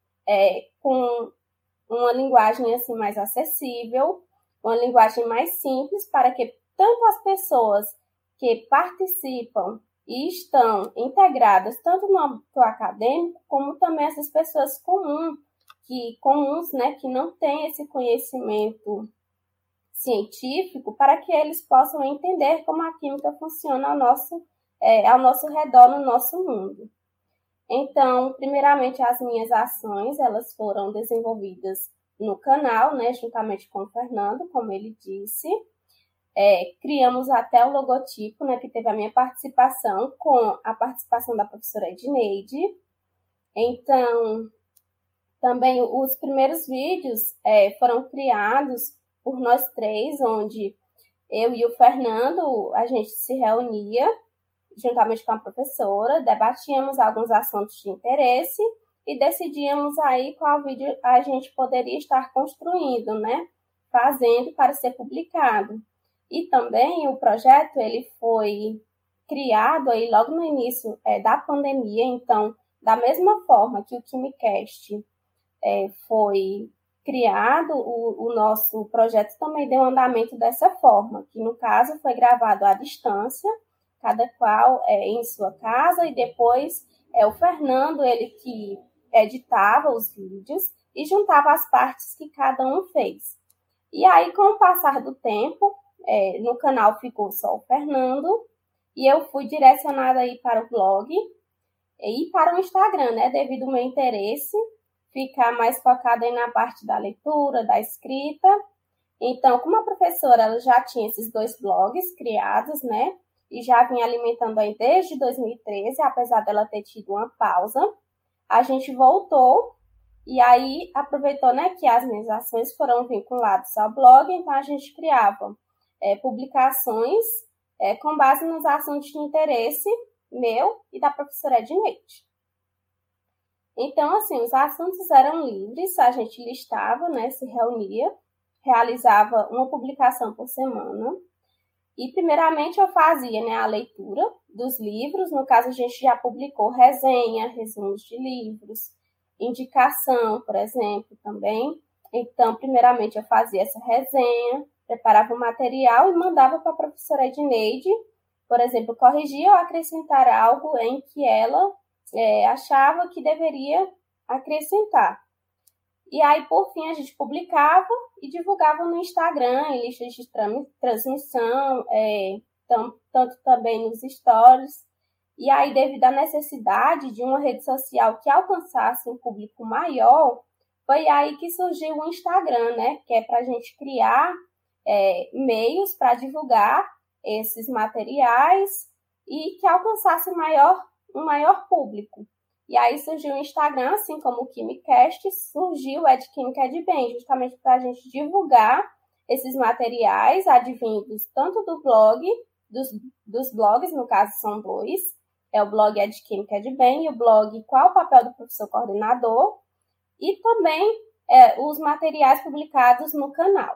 é, com uma linguagem assim mais acessível, uma linguagem mais simples, para que tanto as pessoas que participam e estão integradas, tanto no âmbito acadêmico, como também essas pessoas comuns, que, comuns, né, que não têm esse conhecimento científico, para que eles possam entender como a química funciona ao nosso, é, ao nosso redor, no nosso mundo. Então, primeiramente, as minhas ações, elas foram desenvolvidas no canal, né, juntamente com o Fernando, como ele disse. É, criamos até o logotipo, né, que teve a minha participação, com a participação da professora Edneide. Então, também os primeiros vídeos é, foram criados por nós três, onde eu e o Fernando, a gente se reunia, juntamente com a professora, debatíamos alguns assuntos de interesse, e decidíamos aí qual vídeo a gente poderia estar construindo, né? Fazendo para ser publicado. E também o projeto ele foi criado aí logo no início é, da pandemia. Então, da mesma forma que o KimiCast é, foi criado, o, o nosso projeto também deu andamento dessa forma, que no caso foi gravado à distância, cada qual é, em sua casa, e depois é, o Fernando, ele que editava os vídeos e juntava as partes que cada um fez. E aí, com o passar do tempo, é, no canal ficou só o Fernando, e eu fui direcionada aí para o blog e para o Instagram, né, devido ao meu interesse, ficar mais focada aí na parte da leitura, da escrita. Então, como a professora ela já tinha esses dois blogs criados, né, e já vinha alimentando aí desde dois mil e treze, apesar dela ter tido uma pausa, a gente voltou E aí, aproveitou, né, que as minhas ações foram vinculadas ao blog, então a gente criava é, publicações é, com base nos assuntos de interesse meu e da professora Edneide. Então, assim, os assuntos eram livres, a gente listava, né, se reunia, realizava uma publicação por semana. E, primeiramente, eu fazia, né, a leitura dos livros. No caso, a gente já publicou resenha, resumos de livros, indicação, por exemplo, também. Então, primeiramente, eu fazia essa resenha, preparava o material e mandava para a professora Edneide, por exemplo, corrigir ou acrescentar algo em que ela é, achava que deveria acrescentar. E aí, por fim, a gente publicava e divulgava no Instagram, em listas de transmissão, é, tam, tanto também nos stories. E aí, devido à necessidade de uma rede social que alcançasse um público maior, foi aí que surgiu o Instagram, né? Que é para a gente criar é, meios para divulgar esses materiais e que alcançasse maior, um maior público. E aí surgiu o Instagram, assim como o KimiCast, surgiu o EdQuímica de Bem, justamente para a gente divulgar esses materiais advindos tanto do blog, dos, dos blogs, no caso são dois, é o blog EdQuímica de Bem e o blog Qual o Papel do Professor Coordenador, e também é, os materiais publicados no canal.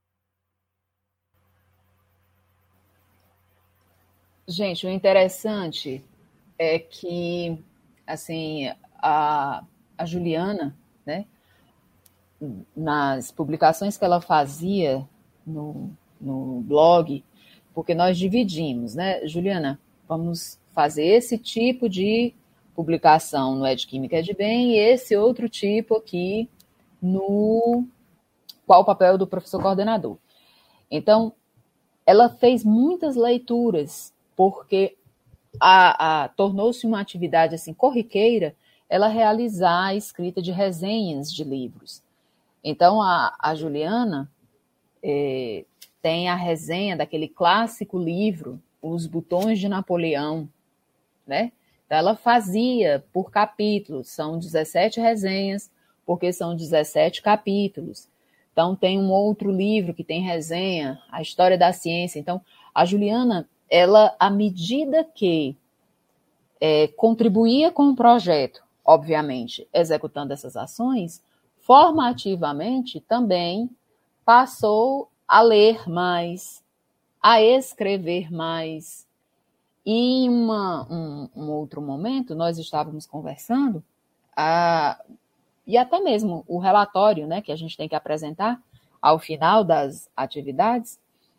Gente, o interessante é que, assim, a, a Juliana, né, nas publicações que ela fazia no, no blog, porque nós dividimos, né, Juliana, vamos fazer esse tipo de publicação no EdQuímica de Bem e esse outro tipo aqui no Qual o Papel do Professor Coordenador. Então, ela fez muitas leituras, porque a, a, tornou-se uma atividade assim, corriqueira, ela realizar a escrita de resenhas de livros. Então, a, a Juliana é, tem a resenha daquele clássico livro, Os Botões de Napoleão, né? Então, ela fazia por capítulos, são dezessete resenhas, porque são dezessete capítulos. Então, tem um outro livro que tem resenha, A História da Ciência. Então, a Juliana, ela, à medida que é, contribuía com o projeto, obviamente, executando essas ações, formativamente também passou a ler mais, a escrever mais. E em uma, um, um outro momento, nós estávamos conversando, a, e até mesmo o relatório, né, que a gente tem que apresentar ao final das atividades,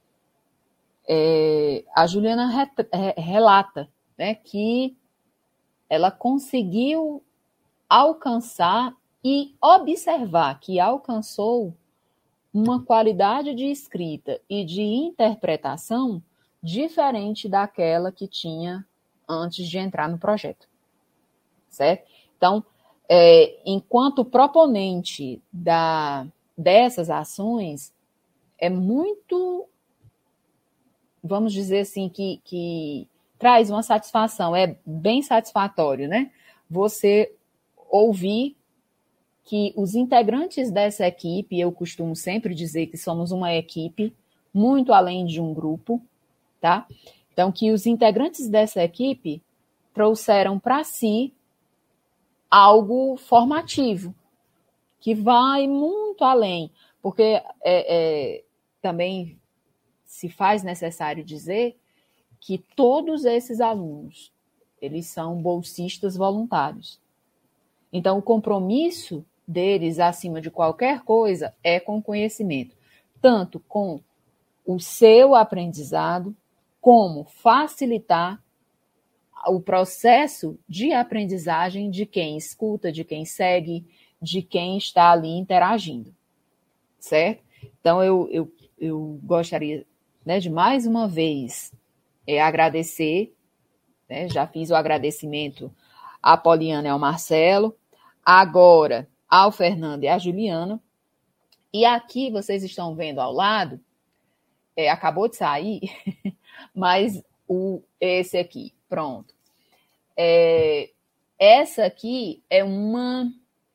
é, a Juliana re, re, relata, né, que ela conseguiu alcançar e observar que alcançou uma qualidade de escrita e de interpretação diferente daquela que tinha antes de entrar no projeto, certo? Então, é, enquanto proponente da, dessas ações, é muito, vamos dizer assim, que, que traz uma satisfação, é bem satisfatório, né? Você ouvir que os integrantes dessa equipe, eu costumo sempre dizer que somos uma equipe, muito além de um grupo, tá? Então, que os integrantes dessa equipe trouxeram para si algo formativo, que vai muito além, porque é, é, também se faz necessário dizer que todos esses alunos, eles são bolsistas voluntários. Então, o compromisso deles, acima de qualquer coisa, é com o conhecimento, tanto com o seu aprendizado, como facilitar o processo de aprendizagem de quem escuta, de quem segue, de quem está ali interagindo, certo? Então, eu, eu, eu gostaria, né, de mais uma vez é, agradecer, né, já fiz o agradecimento à Poliana e ao Marcelo, agora ao Fernando e à Juliana, e aqui vocês estão vendo ao lado, é, acabou de sair, mas o, esse aqui, pronto. É, essa aqui é uma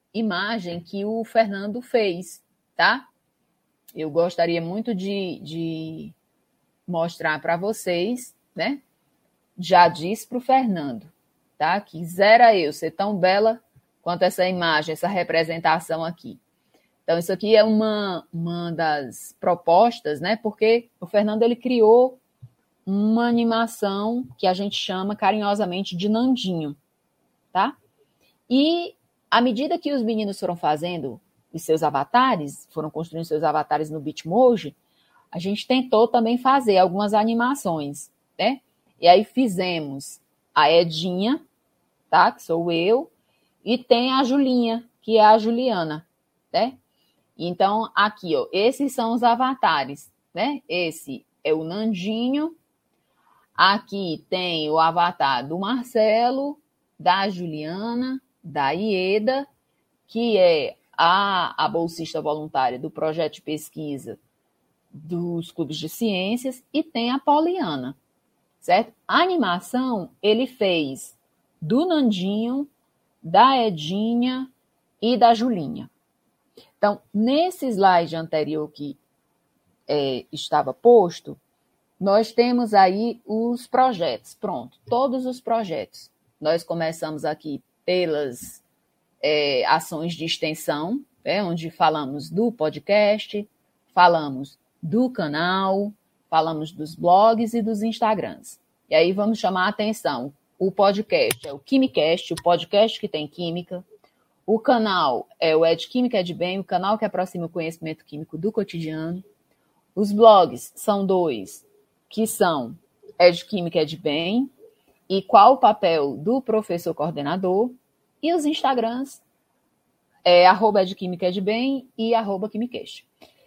imagem que o Fernando fez, tá? Eu gostaria muito de, de mostrar para vocês, né? Já disse para o Fernando, tá? Quisera eu ser tão bela quanto essa imagem, essa representação aqui. Então, isso aqui é uma, uma das propostas, né? Porque o Fernando, ele criou uma animação que a gente chama carinhosamente de Nandinho, tá? E à medida que os meninos foram fazendo os seus avatares, foram construindo seus avatares no Bitmoji, a gente tentou também fazer algumas animações, né? E aí fizemos a Edinha, tá? Que sou eu, e tem a Julinha, que é a Juliana, né? Então, aqui, ó, esses são os avatares, né? Esse é o Nandinho, aqui tem o avatar do Marcelo, da Juliana, da Ieda, que é a, a bolsista voluntária do projeto de pesquisa dos clubes de ciências, e tem a Poliana, certo? A animação ele fez do Nandinho, da Edinha e da Julinha. Então, nesse slide anterior que é, estava posto, nós temos aí os projetos. Pronto, todos os projetos. Nós começamos aqui pelas é, ações de extensão, né, onde falamos do podcast, falamos do canal, falamos dos blogs e dos Instagrams. E aí vamos chamar a atenção. O podcast é o Quimicast, o podcast que tem química. O canal é o Ed Química é de Bem, o canal que aproxima o conhecimento químico do cotidiano. Os blogs são dois, que são Ed Química é de Bem e Qual o Papel do Professor Coordenador. E os Instagrams é arroba Ed Química é de Bem e arroba Quimicast.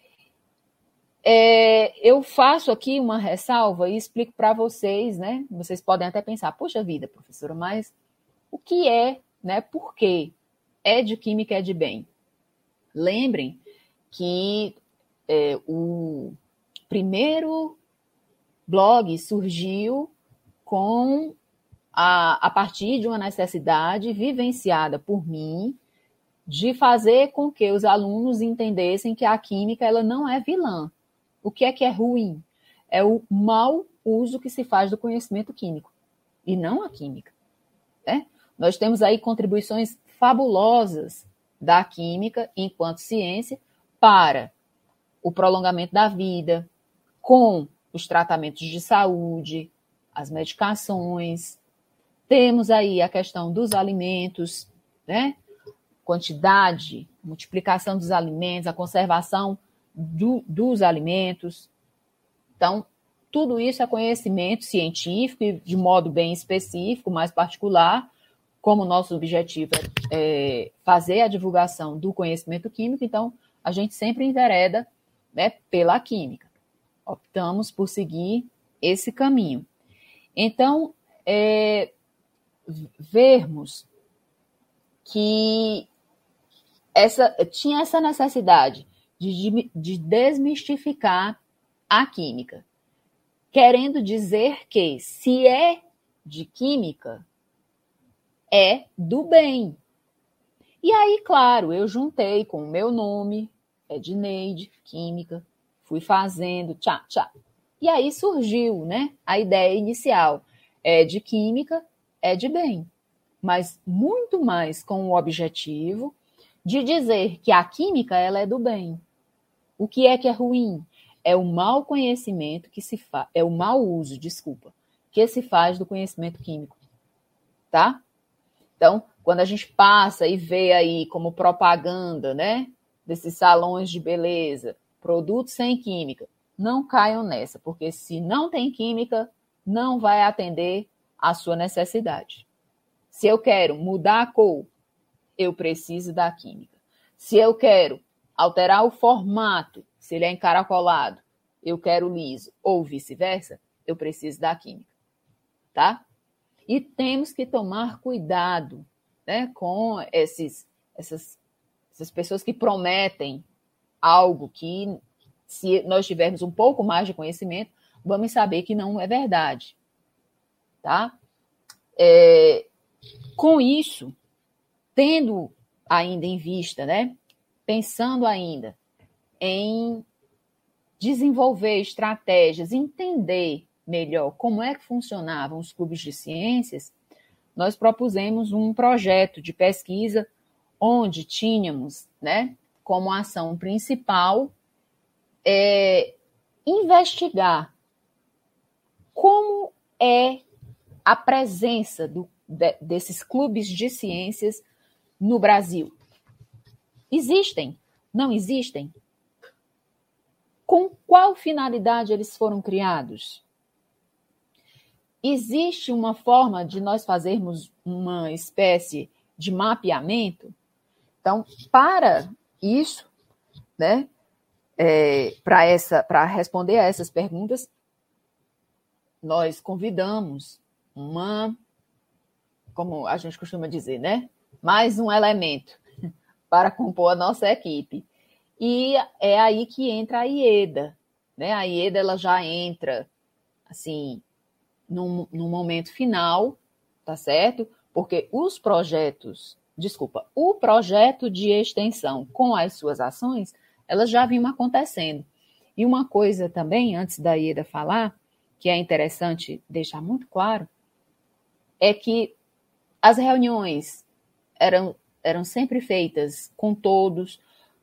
É, eu faço aqui uma ressalva e explico para vocês, né? Vocês podem até pensar, poxa vida, professora, mas o que é, né? Por quê? É de Química é de Bem. Lembrem que é, o primeiro blog surgiu com a, a partir de uma necessidade vivenciada por mim de fazer com que os alunos entendessem que a química ela não é vilã. O que é que é ruim? É o mau uso que se faz do conhecimento químico, e não a química. Né? Nós temos aí contribuições fabulosas da química enquanto ciência para o prolongamento da vida, com os tratamentos de saúde, as medicações. Temos aí a questão dos alimentos, né? Quantidade, multiplicação dos alimentos, a conservação do, dos alimentos. Então, tudo isso é conhecimento científico e de modo bem específico, mais particular, como o nosso objetivo é fazer a divulgação do conhecimento químico, então a gente sempre envereda, né, pela química. Optamos por seguir esse caminho. Então, é, vermos que essa, tinha essa necessidade de, de desmistificar a química, querendo dizer que se é de química, é do bem. E aí, claro, eu juntei com o meu nome, Edneide, química, fui fazendo, tchá, tchá. E aí surgiu, né, a ideia inicial, é de química, é de bem. Mas muito mais com o objetivo de dizer que a química ela é do bem. O que é que é ruim? É o mau conhecimento que se faz, é o mau uso, desculpa, que se faz do conhecimento químico. Tá? Então, quando a gente passa e vê aí como propaganda, né, desses salões de beleza, produtos sem química, não caiam nessa, porque se não tem química, não vai atender à sua necessidade. Se eu quero mudar a cor, eu preciso da química. Se eu quero alterar o formato, se ele é encaracolado, eu quero liso, ou vice-versa, eu preciso da química. Tá? E temos que tomar cuidado, né, com esses, essas, essas pessoas que prometem algo que, se nós tivermos um pouco mais de conhecimento, vamos saber que não é verdade. Tá? É, com isso, tendo ainda em vista, né? Pensando ainda em desenvolver estratégias, entender melhor como é que funcionavam os clubes de ciências, nós propusemos um projeto de pesquisa onde tínhamos, né, como ação principal é, investigar como é a presença do, de, desses clubes de ciências no Brasil. Existem? Não existem? Com qual finalidade eles foram criados? Existe uma forma de nós fazermos uma espécie de mapeamento? Então, para isso, né, é, para essa, para responder a essas perguntas, nós convidamos uma, como a gente costuma dizer, né, mais um elemento para compor a nossa equipe. E é aí que entra a IEDA, né? A IEDA ela já entra assim no, no momento final, tá certo? Porque os projetos, desculpa, o projeto de extensão com as suas ações, elas já vinham acontecendo. E uma coisa também, antes da IEDA falar, que é interessante deixar muito claro, é que as reuniões eram, eram sempre feitas com todos,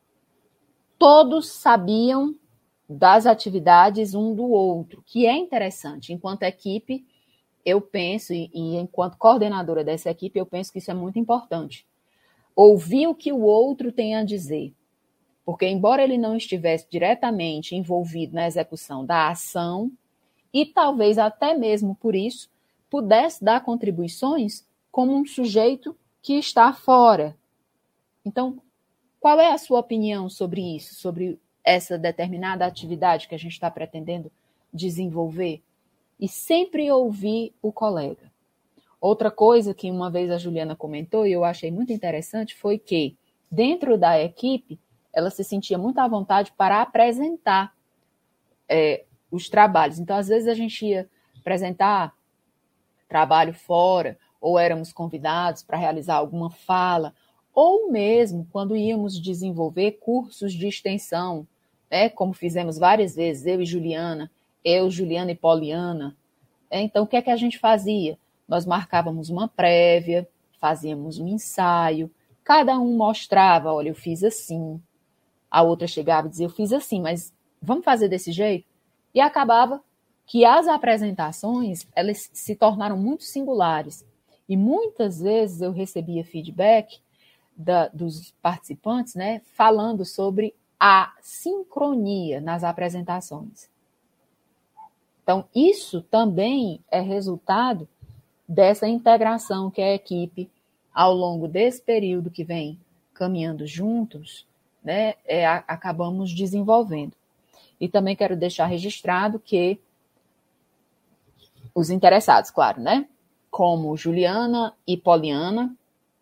todos sabiam das atividades um do outro, que é interessante. Enquanto equipe, eu penso, e, e enquanto coordenadora dessa equipe, eu penso que isso é muito importante. Ouvir o que o outro tem a dizer. Porque, embora ele não estivesse diretamente envolvido na execução da ação, e talvez até mesmo por isso, pudesse dar contribuições como um sujeito que está fora. Então, qual é a sua opinião sobre isso, sobre essa determinada atividade que a gente está pretendendo desenvolver? E sempre ouvir o colega. Outra coisa que uma vez a Juliana comentou e eu achei muito interessante foi que, dentro da equipe, ela se sentia muito à vontade para apresentar é, os trabalhos. Então, às vezes, a gente ia apresentar trabalho fora, ou éramos convidados para realizar alguma fala, ou mesmo quando íamos desenvolver cursos de extensão, né, como fizemos várias vezes, eu e Juliana, eu, Juliana e Poliana. Então, o que é que a gente fazia? Nós marcávamos uma prévia, fazíamos um ensaio, cada um mostrava, olha, eu fiz assim. A outra chegava e dizia, eu fiz assim, mas vamos fazer desse jeito? E acabava que as apresentações, elas se tornaram muito singulares. E muitas vezes eu recebia feedback da, dos participantes, né, falando sobre a sincronia nas apresentações. Então, isso também é resultado dessa integração que a equipe, ao longo desse período que vem caminhando juntos, né, é, a, acabamos desenvolvendo. E também quero deixar registrado que os interessados, claro, né, como Juliana e Poliana,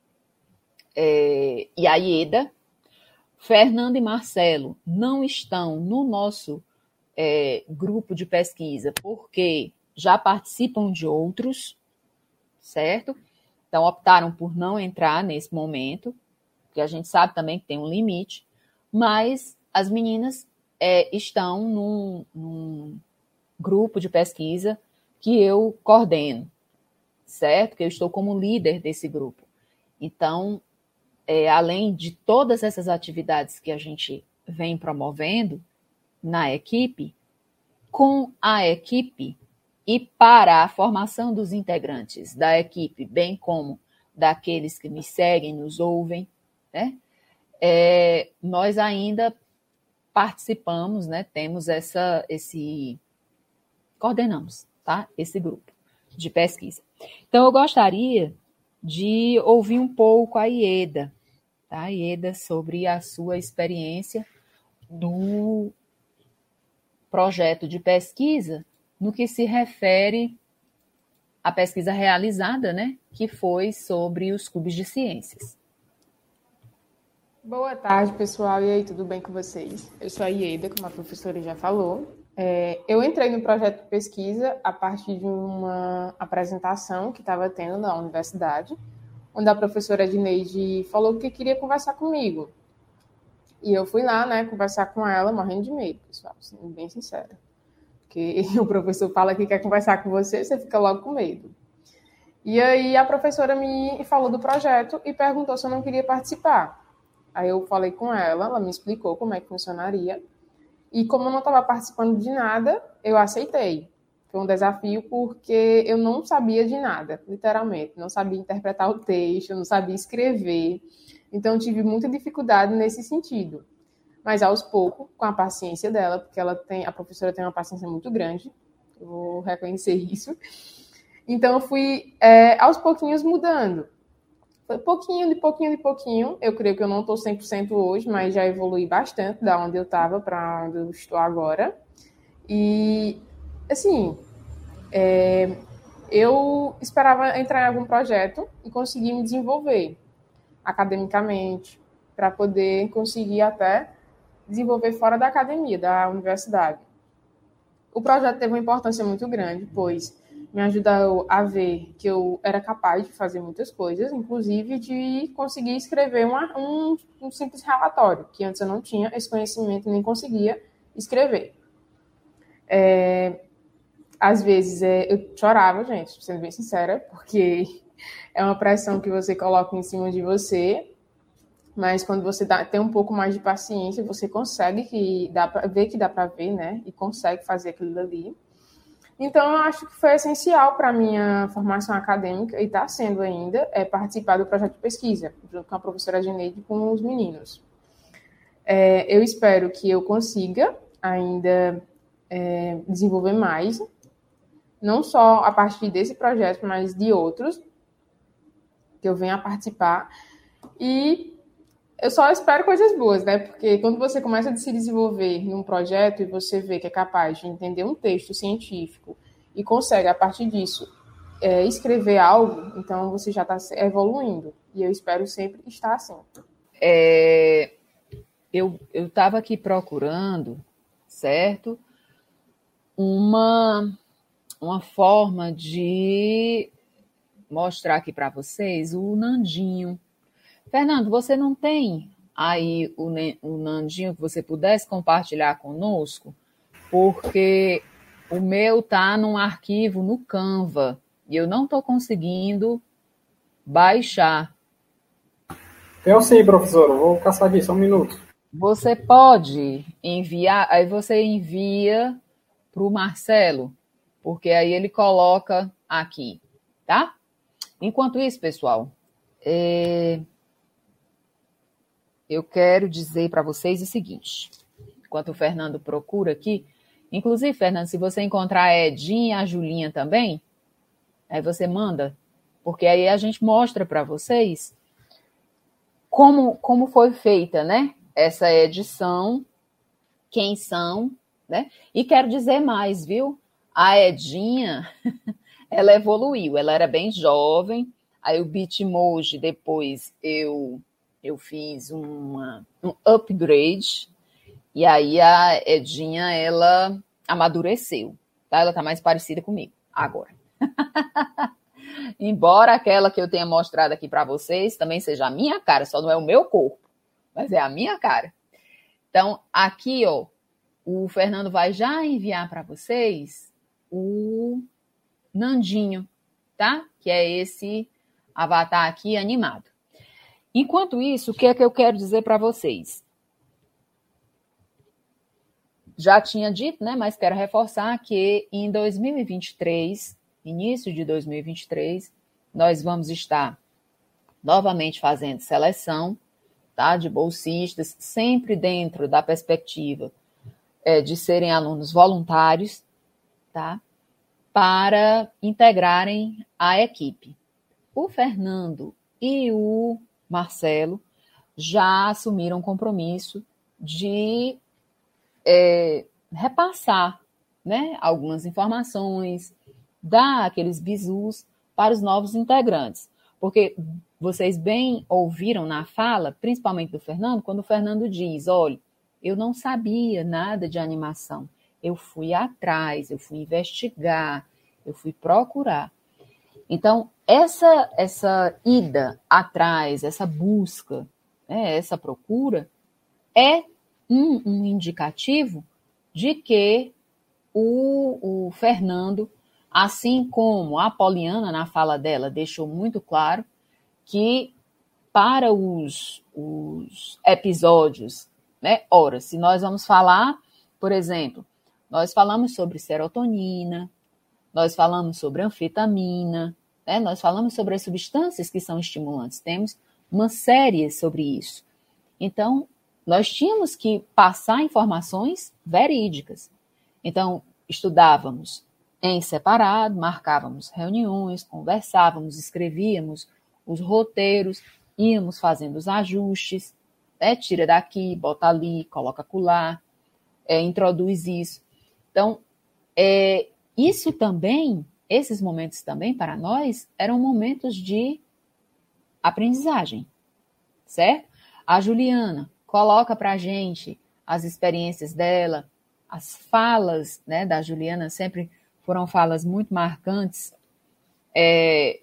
é, e a IEDA, Fernando e Marcelo não estão no nosso é, grupo de pesquisa porque já participam de outros, certo? Então, optaram por não entrar nesse momento, porque a gente sabe também que tem um limite, mas as meninas é, estão num, num grupo de pesquisa que eu coordeno, certo? Que eu estou como líder desse grupo. Então, é, além de todas essas atividades que a gente vem promovendo na equipe, com a equipe e para a formação dos integrantes da equipe, bem como daqueles que me seguem, nos ouvem, né? É, nós ainda participamos, né? Temos essa, esse, coordenamos, tá? Esse grupo de pesquisa. Então, eu gostaria de ouvir um pouco a IEDA, tá? IEDA, sobre a sua experiência do projeto de pesquisa no que se refere à pesquisa realizada, né? Que foi sobre os clubes de ciências. Boa tarde, pessoal. E aí, tudo bem com vocês? Eu sou a IEDA, como a professora já falou. É, eu entrei no projeto de pesquisa a partir de uma apresentação que estava tendo na universidade, onde a professora Edneide falou que queria conversar comigo. E eu fui lá, né, conversar com ela, morrendo de medo, pessoal, sendo bem sincera. Porque o professor fala que quer conversar com você, você fica logo com medo. E aí a professora me falou do projeto e perguntou se eu não queria participar. Aí eu falei com ela, ela me explicou como é que funcionaria. E como eu não estava participando de nada, eu aceitei. Foi um desafio porque eu não sabia de nada, literalmente. Não sabia interpretar o texto, não sabia escrever. Então, eu tive muita dificuldade nesse sentido. Mas, aos poucos, com a paciência dela, porque ela tem, a professora tem uma paciência muito grande, eu vou reconhecer isso. Então, eu fui, é, aos pouquinhos, mudando. Foi pouquinho, de pouquinho, de pouquinho. Eu creio que eu não estou cem por cento hoje, mas já evolui bastante da onde eu estava para onde eu estou agora. E, assim, é, eu esperava entrar em algum projeto e conseguir me desenvolver academicamente, para poder conseguir até desenvolver fora da academia, da universidade. O projeto teve uma importância muito grande, pois me ajudou a ver que eu era capaz de fazer muitas coisas, inclusive de conseguir escrever uma, um, um simples relatório, que antes eu não tinha esse conhecimento, nem conseguia escrever. É, às vezes é, eu chorava, gente, sendo bem sincera, porque é uma pressão que você coloca em cima de você, mas quando você dá, tem um pouco mais de paciência, você consegue que dá pra, ver que dá para ver, né? E consegue fazer aquilo ali. Então, eu acho que foi essencial para a minha formação acadêmica, e está sendo ainda, é participar do projeto de pesquisa, junto com a professora Edneide e com os meninos. É, eu espero que eu consiga ainda é, desenvolver mais, não só a partir desse projeto, mas de outros, que eu venha a participar. E eu só espero coisas boas, né? Porque quando você começa a se desenvolver num projeto e você vê que é capaz de entender um texto científico e consegue, a partir disso, é, escrever algo, então você já está evoluindo. E eu espero sempre estar assim. É, eu estava aqui procurando, certo? Uma, uma forma de mostrar aqui para vocês o Nandinho. Fernando, você não tem aí o, o Nandinho que você pudesse compartilhar conosco? Porque o meu tá num arquivo no Canva e eu não estou conseguindo baixar. Eu sim, professor. Eu vou caçar aqui, só um minuto. Você pode enviar, aí você envia para o Marcelo, porque aí ele coloca aqui, tá? Enquanto isso, pessoal, é... eu quero dizer para vocês o seguinte, enquanto o Fernando procura aqui, inclusive, Fernando, se você encontrar a Edinha e a Julinha também, aí você manda, porque aí a gente mostra para vocês como, como foi feita, né, essa edição, quem são, né, e quero dizer mais, viu, a Edinha... ela evoluiu, ela era bem jovem, aí o Bitmoji depois eu, eu fiz uma, um upgrade, e aí a Edinha, ela amadureceu, tá? Ela tá mais parecida comigo, agora. Embora aquela que eu tenha mostrado aqui para vocês também seja a minha cara, só não é o meu corpo, mas é a minha cara. Então, aqui, ó, o Fernando vai já enviar para vocês o Nandinho, tá? Que é esse avatar aqui animado. Enquanto isso, o que é que eu quero dizer para vocês? Já tinha dito, né? Mas quero reforçar que em dois mil e vinte e três, início de dois mil e vinte e três, nós vamos estar novamente fazendo seleção, tá? De bolsistas, sempre dentro da perspectiva é, de serem alunos voluntários, tá? Para integrarem a equipe. O Fernando e o Marcelo já assumiram o compromisso de é, repassar, né, algumas informações, dar aqueles bizus para os novos integrantes. Porque vocês bem ouviram na fala, principalmente do Fernando, quando o Fernando diz, olha, eu não sabia nada de animação. Eu fui atrás, eu fui investigar, eu fui procurar. Então, essa, essa ida atrás, essa busca, né, essa procura, é um, um indicativo de que o, o Fernando, assim como a Poliana, na fala dela, deixou muito claro que para os, os episódios, né, ora, se nós vamos falar, por exemplo, nós falamos sobre serotonina, nós falamos sobre anfetamina, né, nós falamos sobre as substâncias que são estimulantes, temos uma série sobre isso. Então, nós tínhamos que passar informações verídicas. Então, estudávamos em separado, marcávamos reuniões, conversávamos, escrevíamos os roteiros, íamos fazendo os ajustes, né? Tira daqui, bota ali, coloca acolá, é, introduz isso. Então, é, isso também, esses momentos também, para nós, eram momentos de aprendizagem, certo? A Juliana coloca para a gente as experiências dela, as falas, né, da Juliana sempre foram falas muito marcantes, é,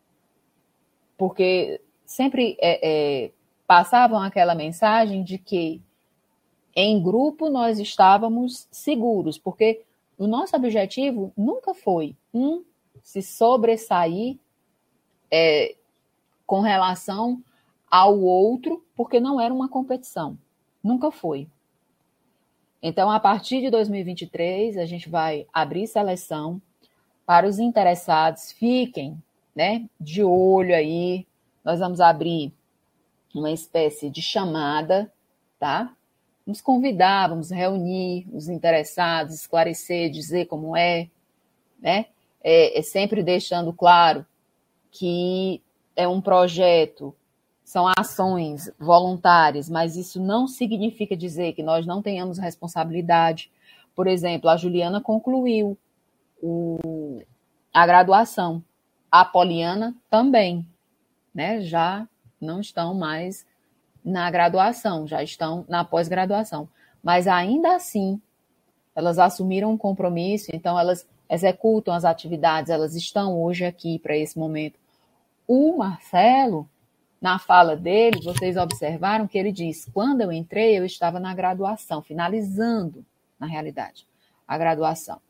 porque sempre é, é, passavam aquela mensagem de que em grupo nós estávamos seguros, porque o nosso objetivo nunca foi, um, se sobressair é, com relação ao outro, porque não era uma competição. Nunca foi. Então, a partir de dois mil e vinte e três, a gente vai abrir seleção para os interessados. Fiquem, né, de olho aí. Nós vamos abrir uma espécie de chamada, tá? Vamos convidar, vamos reunir os interessados, esclarecer, dizer como é, né? É, é sempre deixando claro que é um projeto, são ações voluntárias, mas isso não significa dizer que nós não tenhamos responsabilidade. Por exemplo, a Juliana concluiu o, a graduação, a Poliana também, né? Já não estão mais na graduação, já estão na pós-graduação. Mas ainda assim, elas assumiram um compromisso, então elas executam as atividades, elas estão hoje aqui para esse momento. O Marcelo, na fala dele, vocês observaram que ele diz, quando eu entrei, eu estava na graduação, finalizando, na realidade, a graduação.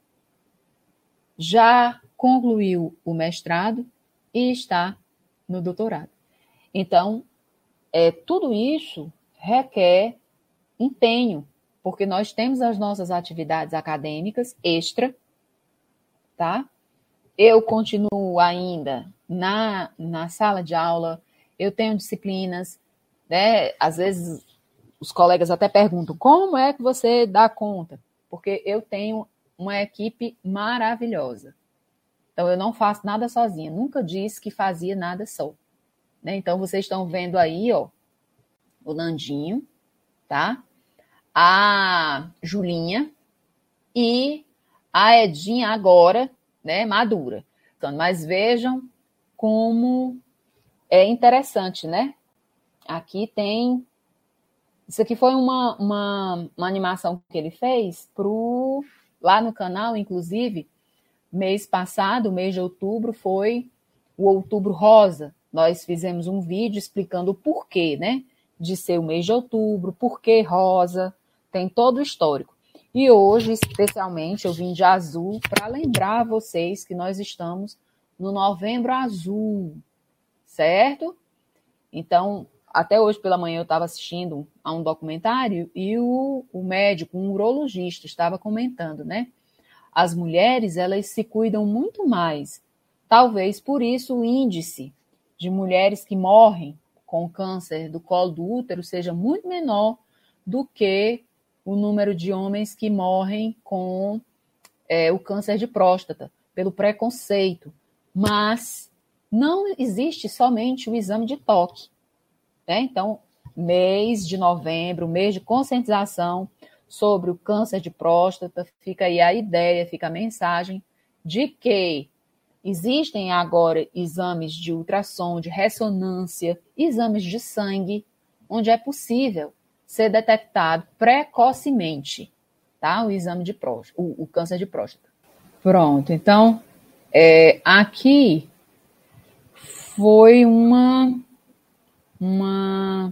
Já concluiu o mestrado e está no doutorado. Então, é, tudo isso requer empenho, porque nós temos as nossas atividades acadêmicas extra, tá? Eu continuo ainda na, na sala de aula, eu tenho disciplinas, né? Às vezes os colegas até perguntam, como é que você dá conta? Porque eu tenho uma equipe maravilhosa. Então, eu não faço nada sozinha, nunca disse que fazia nada só. Né? Então, vocês estão vendo aí, ó, o Landinho, tá? A Julinha e a Edinha agora, né, madura. Então, mas vejam como é interessante, né? Aqui tem... Isso aqui foi uma, uma, uma animação que ele fez pro, lá no canal, inclusive, mês passado, mês de outubro, foi o Outubro Rosa. Nós fizemos um vídeo explicando o porquê, né? De ser o mês de outubro, porquê rosa, tem todo o histórico. E hoje, especialmente, eu vim de azul para lembrar a vocês que nós estamos no Novembro Azul, certo? Então, até hoje pela manhã eu estava assistindo a um documentário e o, o médico, um urologista, estava comentando, né? As mulheres, elas se cuidam muito mais. Talvez por isso o índice de mulheres que morrem com câncer do colo do útero seja muito menor do que o número de homens que morrem com é, o câncer de próstata, pelo preconceito. Mas não existe somente o exame de toque. Né? Então, mês de novembro, mês de conscientização sobre o câncer de próstata, fica aí a ideia, fica a mensagem de que existem agora exames de ultrassom, de ressonância, exames de sangue, onde é possível ser detectado precocemente, tá? O exame de próstata, o, o câncer de próstata. Pronto, então, é, aqui foi uma, uma,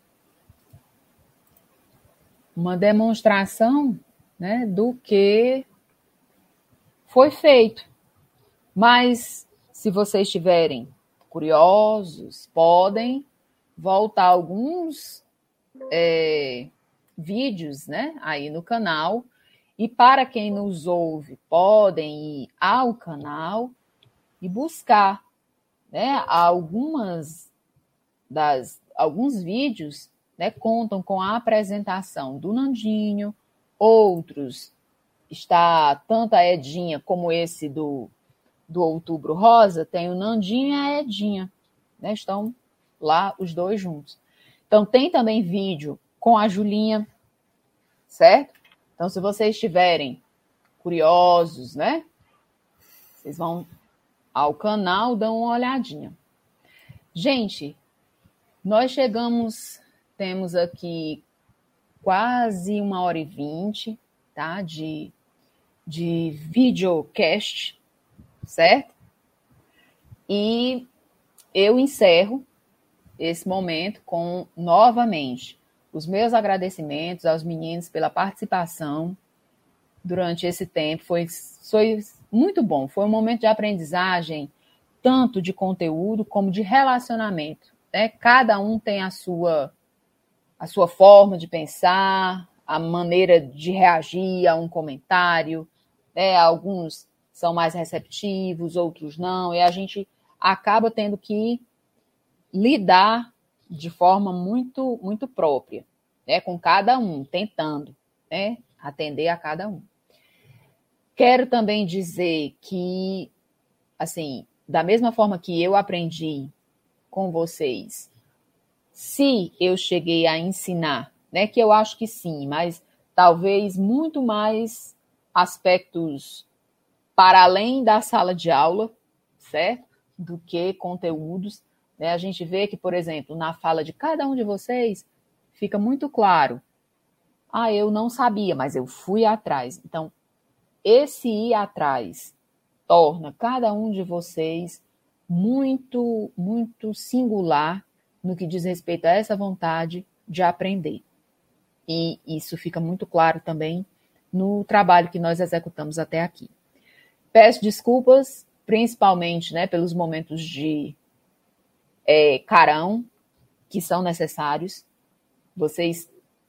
uma demonstração, né, do que foi feito. Mas, se vocês estiverem curiosos, podem voltar alguns é, vídeos, né, aí no canal. E para quem nos ouve, podem ir ao canal e buscar, né, algumas das, alguns vídeos, né, contam com a apresentação do Nandinho, outros está tanto a Edinha como esse do, do Outubro Rosa, tem o Nandinho e a Edinha, né, estão lá os dois juntos. Então tem também vídeo com a Julinha, certo? Então, se vocês estiverem curiosos, né, vocês vão ao canal, dão uma olhadinha. Gente, nós chegamos, temos aqui quase uma hora e vinte, tá, de, de videocast, certo? E eu encerro esse momento com, novamente, os meus agradecimentos aos meninos pela participação durante esse tempo. Foi, foi muito bom. Foi um momento de aprendizagem, tanto de conteúdo como de relacionamento, né? Cada um tem a sua, a sua forma de pensar, a maneira de reagir a um comentário, né? Alguns são mais receptivos, outros não, e a gente acaba tendo que lidar de forma muito, muito própria, né, com cada um, tentando, né, atender a cada um. Quero também dizer que, assim, da mesma forma que eu aprendi com vocês, se eu cheguei a ensinar, né, que eu acho que sim, mas talvez muito mais aspectos para além da sala de aula, certo? Do que conteúdos. A gente vê que, por exemplo, na fala de cada um de vocês, fica muito claro. Ah, eu não sabia, mas eu fui atrás. Então, esse ir atrás torna cada um de vocês muito, muito singular no que diz respeito a essa vontade de aprender. E isso fica muito claro também no trabalho que nós executamos até aqui. Peço desculpas, principalmente, né, pelos momentos de É, carão, que são necessários. Vocês,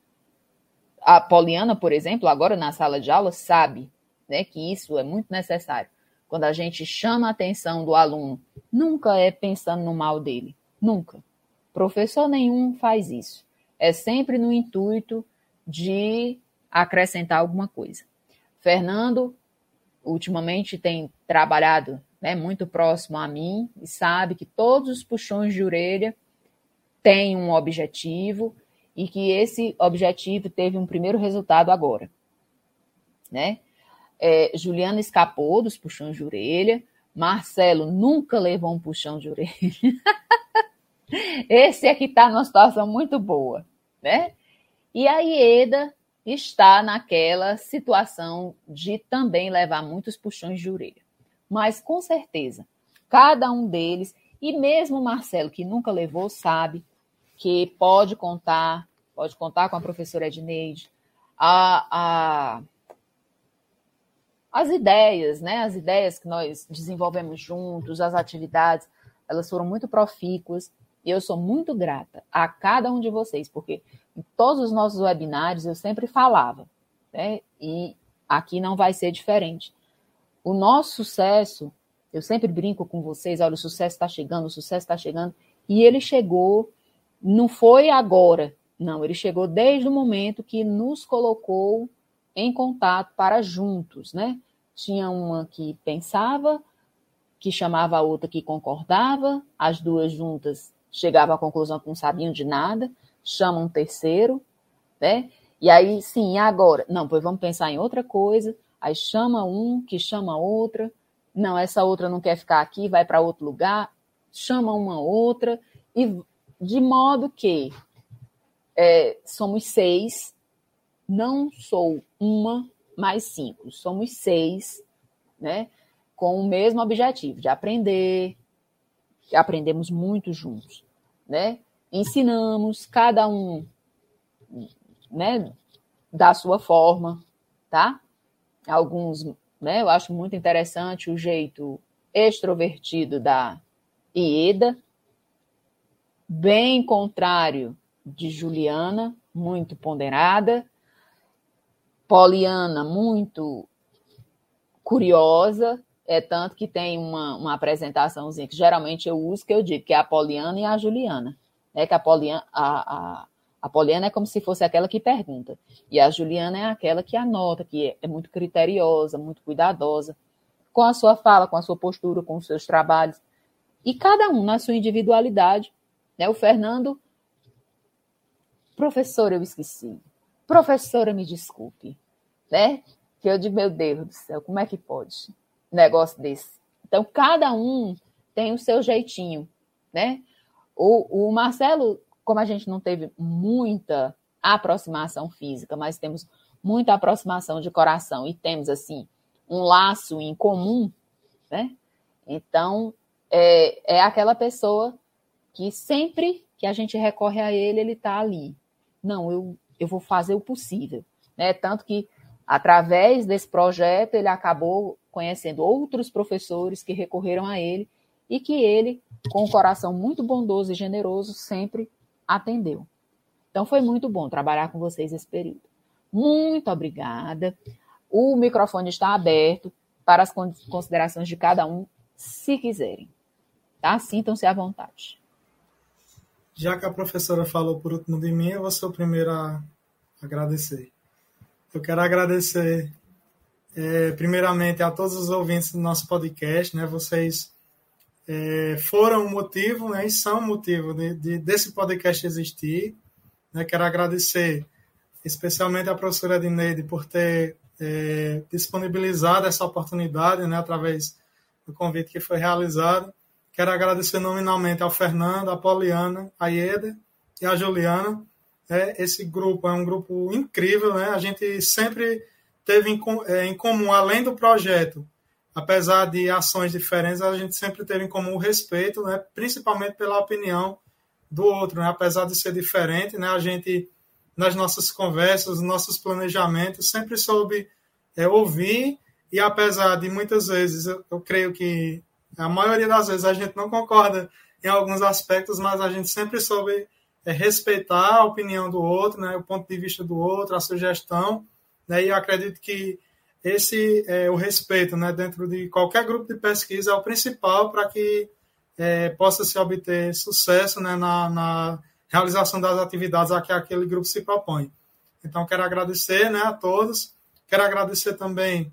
a Poliana, por exemplo, agora na sala de aula, sabe, né, que isso é muito necessário. Quando a gente chama a atenção do aluno, nunca é pensando no mal dele, nunca. Professor nenhum faz isso. É sempre no intuito de acrescentar alguma coisa. Fernando, ultimamente, tem trabalhado, né, muito próximo a mim, e sabe que todos os puxões de orelha têm um objetivo e que esse objetivo teve um primeiro resultado agora, né? É, Juliana escapou dos puxões de orelha, Marcelo nunca levou um puxão de orelha. Esse aqui está numa situação muito boa, né? E a Ieda está naquela situação de também levar muitos puxões de orelha. Mas, com certeza, cada um deles, e mesmo o Marcelo, que nunca levou, sabe que pode contar, pode contar com a professora Edneide, a, a, as ideias, né? As ideias que nós desenvolvemos juntos, as atividades, elas foram muito profícuas, e eu sou muito grata a cada um de vocês, porque em todos os nossos webinários eu sempre falava, né? E aqui não vai ser diferente. O nosso sucesso, eu sempre brinco com vocês, olha, o sucesso está chegando, o sucesso está chegando, e ele chegou, não foi agora, não, ele chegou desde o momento que nos colocou em contato para juntos, né? Tinha uma que pensava, que chamava a outra que concordava, as duas juntas chegavam à conclusão que não sabiam de nada, chamam um terceiro, né? E aí, sim, agora? Não, pois vamos pensar em outra coisa. Aí chama um, que chama outra. Não, essa outra não quer ficar aqui, vai para outro lugar. Chama uma outra. E de modo que é, somos seis. Não sou uma mais cinco. Somos seis, né? Com o mesmo objetivo, de aprender, que aprendemos muito juntos, né? Ensinamos cada um, né, da sua forma, tá? Alguns, né, eu acho muito interessante o jeito extrovertido da Ieda, bem contrário de Juliana, muito ponderada, Poliana, muito curiosa, é tanto que tem uma, uma apresentaçãozinha que geralmente eu uso, que eu digo que é a Poliana e a Juliana, né? Que a Poliana, a, a, a Poliana é como se fosse aquela que pergunta, e a Juliana é aquela que anota, que é, é muito criteriosa, muito cuidadosa, com a sua fala, com a sua postura, com os seus trabalhos, e cada um na sua individualidade, né? O Fernando, professora, eu esqueci, professora, me desculpe, né? Que eu digo, meu Deus do céu, como é que pode um negócio desse? Então, cada um tem o seu jeitinho, né? O, o Marcelo, como a gente não teve muita aproximação física, mas temos muita aproximação de coração e temos, assim, um laço em comum, né? Então, é, é aquela pessoa que sempre que a gente recorre a ele, ele está ali. Não, eu, eu vou fazer o possível, né? Tanto que, através desse projeto, ele acabou conhecendo outros professores que recorreram a ele e que ele, com um coração muito bondoso e generoso, sempre atendeu. Então, foi muito bom trabalhar com vocês esse período. Muito obrigada. O microfone está aberto para as considerações de cada um, se quiserem. Tá? Sintam-se à vontade. Já que a professora falou por último de mim, eu vou ser o primeiro a agradecer. Eu quero agradecer, é, primeiramente, a todos os ouvintes do nosso podcast, né? Vocês é, foram o motivo, né? E são o motivo de, de, desse podcast existir. Né? Quero agradecer especialmente a professora Edneide por ter é, disponibilizado essa oportunidade, né? Através do convite que foi realizado. Quero agradecer nominalmente ao Fernando, a Poliana, a Ieda e a Juliana. É, esse grupo é um grupo incrível, né? A gente sempre teve em, é, em comum, além do projeto, apesar de ações diferentes, a gente sempre teve em comum o respeito, né? Principalmente pela opinião do outro, né? Apesar de ser diferente, né? A gente, nas nossas conversas, nos nossos planejamentos, sempre soube é, ouvir, e apesar de muitas vezes, eu, eu creio que a maioria das vezes a gente não concorda em alguns aspectos, mas a gente sempre soube é, respeitar a opinião do outro, né, o ponto de vista do outro, a sugestão, né, e eu acredito que esse é, o respeito, né, dentro de qualquer grupo de pesquisa é o principal para que é, possa se obter sucesso, né, na, na realização das atividades a que aquele grupo se propõe. Então, quero agradecer, né, a todos, quero agradecer também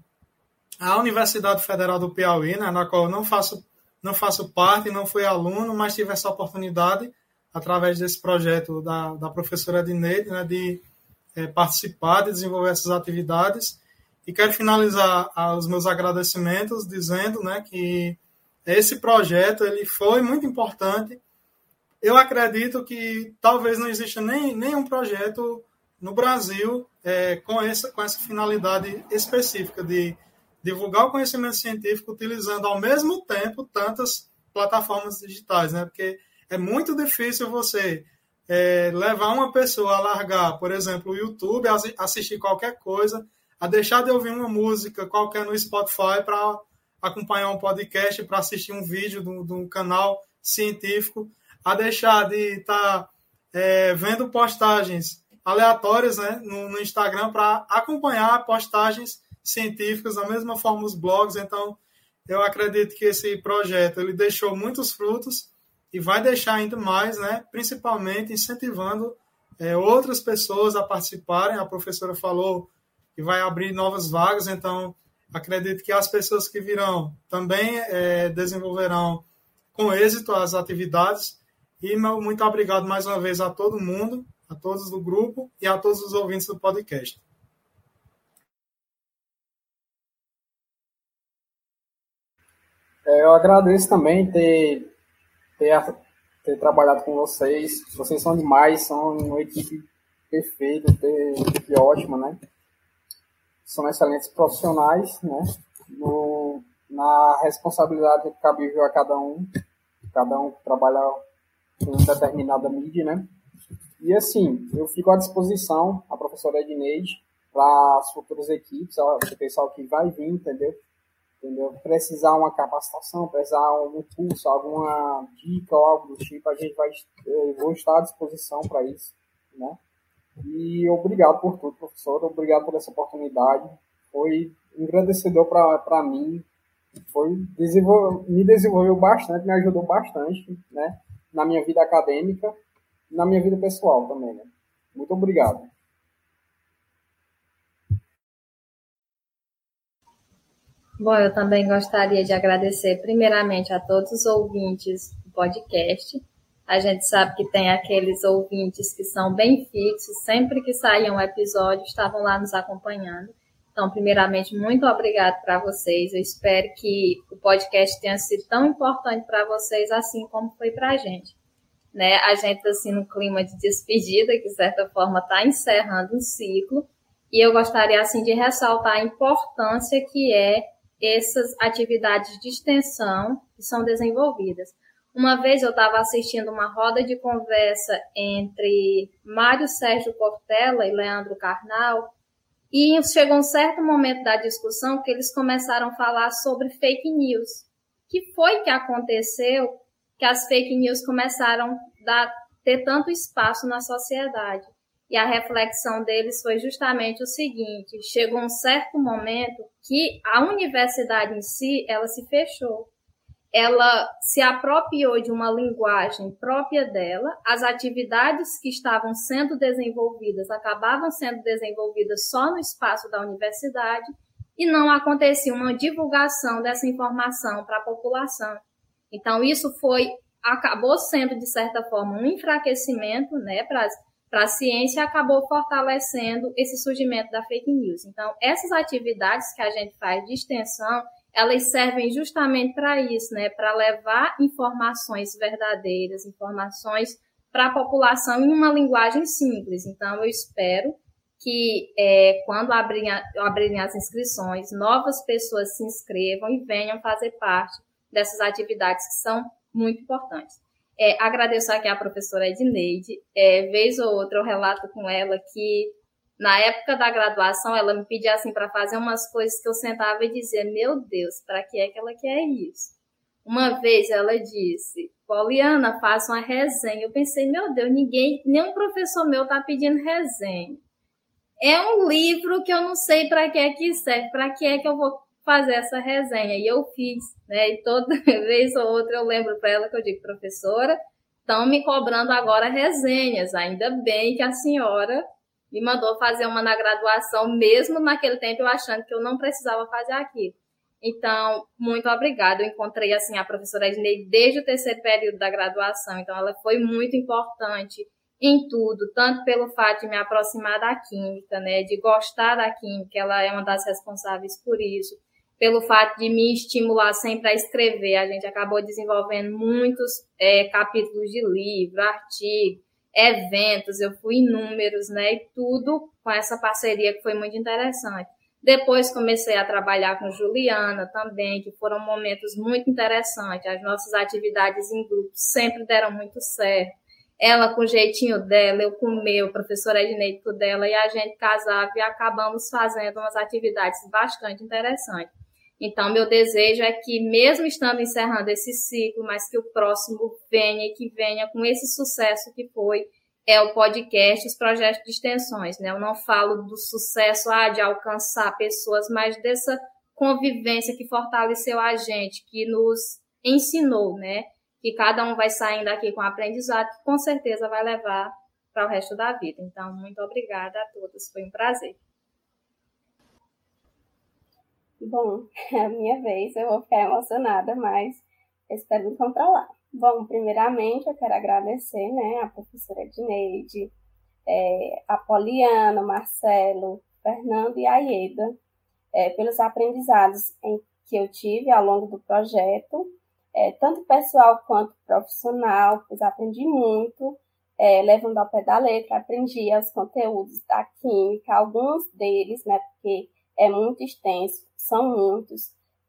à Universidade Federal do Piauí, né, na qual eu não faço, não faço parte, não fui aluno, mas tive essa oportunidade, através desse projeto da, da professora Edneide, né, de é, participar, de desenvolver essas atividades. E quero finalizar ah, os meus agradecimentos dizendo, né, que esse projeto ele foi muito importante. Eu acredito que talvez não exista nem, nenhum projeto no Brasil é, com, essa, com essa finalidade específica de divulgar o conhecimento científico utilizando ao mesmo tempo tantas plataformas digitais, né? Porque é muito difícil você é, levar uma pessoa a largar, por exemplo, o YouTube, a assistir qualquer coisa, a deixar de ouvir uma música qualquer no Spotify para acompanhar um podcast, para assistir um vídeo de um canal científico, a deixar de estar tá, é, vendo postagens aleatórias, né, no, no Instagram para acompanhar postagens científicas, da mesma forma os blogs. Então, eu acredito que esse projeto ele deixou muitos frutos e vai deixar ainda mais, né, principalmente incentivando é, outras pessoas a participarem. A professora falou que vai abrir novas vagas, então acredito que as pessoas que virão também é, desenvolverão com êxito as atividades. E muito obrigado mais uma vez a todo mundo, a todos do grupo e a todos os ouvintes do podcast. Eu agradeço também ter, ter, ter trabalhado com vocês. Vocês são demais, são uma equipe perfeita, uma equipe ótima, né? São excelentes profissionais, né? No, na responsabilidade cabível a cada um. cada um trabalha com determinada mídia, né? E assim, eu fico à disposição, a professora Edneide, para as futuras equipes, o pessoal que vai vir, entendeu? entendeu? Precisar uma capacitação, precisar um curso, alguma dica ou algo do tipo, a gente vai, eu vou estar à disposição para isso, né? E obrigado por tudo, professor, obrigado por essa oportunidade, foi engrandecedor para mim, foi, desenvol... me desenvolveu bastante, me ajudou bastante, né? Na minha vida acadêmica e na minha vida pessoal também, né? Muito obrigado. Bom, eu também gostaria de agradecer primeiramente a todos os ouvintes do podcast. A gente sabe que tem aqueles ouvintes que são bem fixos, sempre que saía um episódio, estavam lá nos acompanhando. Então, primeiramente, muito obrigado para vocês. Eu espero que o podcast tenha sido tão importante para vocês, assim como foi para a gente. Né? A gente, assim, no clima de despedida, que de certa forma está encerrando um ciclo, e eu gostaria, assim, de ressaltar a importância que é essas atividades de extensão que são desenvolvidas. Uma vez eu estava assistindo uma roda de conversa entre Mário Sérgio Cortella e Leandro Carnal, e chegou um certo momento da discussão que eles começaram a falar sobre fake news. O que foi que aconteceu que as fake news começaram a ter tanto espaço na sociedade? E a reflexão deles foi justamente o seguinte: chegou um certo momento que a universidade em si, ela se fechou. Ela se apropriou de uma linguagem própria dela, as atividades que estavam sendo desenvolvidas acabavam sendo desenvolvidas só no espaço da universidade e não acontecia uma divulgação dessa informação para a população. Então, isso foi, acabou sendo, de certa forma, um enfraquecimento, né, para as para a ciência, acabou fortalecendo esse surgimento da fake news. Então, essas atividades que a gente faz de extensão, elas servem justamente para isso, né? Para levar informações verdadeiras, informações para a população em uma linguagem simples. Então, eu espero que é, quando abrirem, abrirem as inscrições, novas pessoas se inscrevam e venham fazer parte dessas atividades que são muito importantes. É, agradeço aqui a professora Edneide. É, vez ou outra eu relato com ela que na época da graduação ela me pedia assim para fazer umas coisas que eu sentava e dizia: meu Deus, para que é que ela quer isso? Uma vez ela disse: Poliana, faça uma resenha. Eu pensei: meu Deus, ninguém, nenhum professor meu está pedindo resenha. É um livro que eu não sei para que é que serve, para que é que eu vou fazer essa resenha, e eu fiz, né, e toda vez ou outra eu lembro para ela que eu digo: professora, estão me cobrando agora resenhas, ainda bem que a senhora me mandou fazer uma na graduação, mesmo naquele tempo eu achando que eu não precisava fazer aquilo. Então, muito obrigada, eu encontrei assim a professora Edneide desde o terceiro período da graduação, então ela foi muito importante em tudo, tanto pelo fato de me aproximar da química, né, de gostar da química, ela é uma das responsáveis por isso, pelo fato de me estimular sempre a escrever. A gente acabou desenvolvendo muitos é, capítulos de livro, artigo, eventos, eu fui em números, né, e tudo com essa parceria que foi muito interessante. Depois comecei a trabalhar com Juliana também, que foram momentos muito interessantes. As nossas atividades em grupo sempre deram muito certo. Ela com o jeitinho dela, eu com o meu, a professora Edneide com o dela, e a gente casava e acabamos fazendo umas atividades bastante interessantes. Então, meu desejo é que, mesmo estando encerrando esse ciclo, mas que o próximo venha e que venha com esse sucesso que foi é o podcast, os projetos de extensões, né? Eu não falo do sucesso ah, de alcançar pessoas, mas dessa convivência que fortaleceu a gente, que nos ensinou, né? Que cada um vai saindo aqui com aprendizado, que com certeza vai levar para o resto da vida. Então, muito obrigada a todos, foi um prazer. Bom, é a minha vez, eu vou ficar emocionada, mas espero me controlar. Bom, primeiramente eu quero agradecer, né, a professora Edneide, é, a Poliana, o Marcelo, Fernando e a Ieda, é, pelos aprendizados em, que eu tive ao longo do projeto, é, tanto pessoal quanto profissional, pois aprendi muito, é, levando ao pé da letra, aprendi os conteúdos da química, alguns deles, né, porque é muito extenso, são muitos,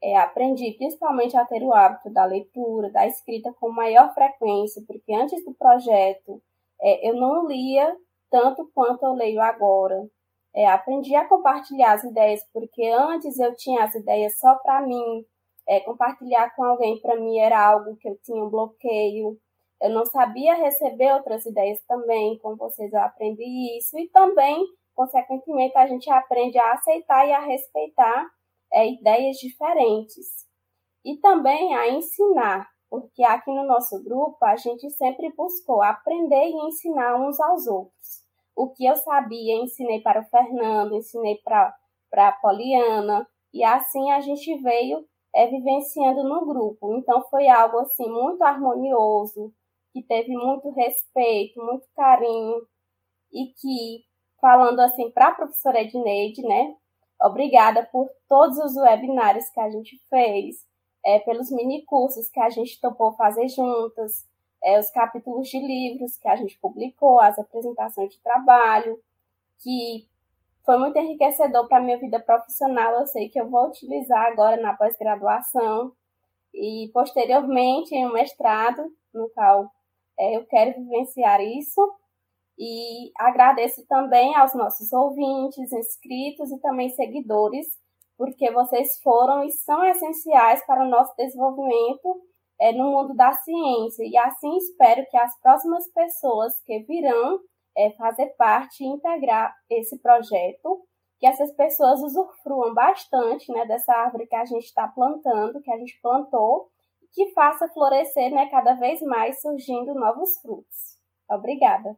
É, aprendi principalmente a ter o hábito da leitura, da escrita com maior frequência, porque antes do projeto é, eu não lia tanto quanto eu leio agora. É, aprendi a compartilhar as ideias, porque antes eu tinha as ideias só para mim. É, compartilhar com alguém, para mim, era algo que eu tinha um bloqueio. Eu não sabia receber outras ideias também. Com vocês eu aprendi isso. E também, consequentemente, a gente aprende a aceitar e a respeitar é, ideias diferentes. E também a ensinar, porque aqui no nosso grupo a gente sempre buscou aprender e ensinar uns aos outros. O que eu sabia, ensinei para o Fernando, ensinei para a Poliana, e assim a gente veio é, vivenciando no grupo. Então foi algo assim muito harmonioso, que teve muito respeito, muito carinho, e que, falando assim para a professora Edneide, né, obrigada por todos os webinários que a gente fez, é, pelos minicursos que a gente topou fazer juntas, é, os capítulos de livros que a gente publicou, as apresentações de trabalho, que foi muito enriquecedor para a minha vida profissional. Eu sei que eu vou utilizar agora na pós-graduação e, posteriormente, em um mestrado, no qual é, eu quero vivenciar isso. E agradeço também aos nossos ouvintes, inscritos e também seguidores, porque vocês foram e são essenciais para o nosso desenvolvimento é, no mundo da ciência. E assim espero que as próximas pessoas que virão é, fazer parte e integrar esse projeto, que essas pessoas usufruam bastante, né, dessa árvore que a gente está plantando, que a gente plantou, que faça florescer, né, cada vez mais, surgindo novos frutos. Obrigada.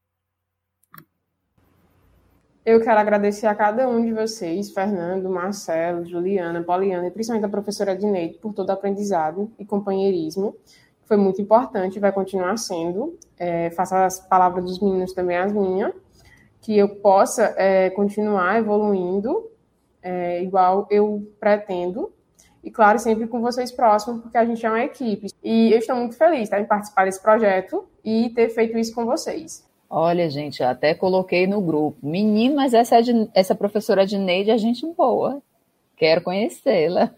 Eu quero agradecer a cada um de vocês, Fernando, Marcelo, Juliana, Poliana e principalmente a professora Edneide, por todo o aprendizado e companheirismo. Foi muito importante e vai continuar sendo. É, faço as palavras dos meninos também as minhas, que eu possa é, continuar evoluindo, é, igual eu pretendo. E, claro, sempre com vocês próximos, porque a gente é uma equipe. E eu estou muito feliz, tá, em participar desse projeto e ter feito isso com vocês. Olha, gente, eu até coloquei no grupo. Menino, mas essa, essa professora Edneide é gente boa. Quero conhecê-la.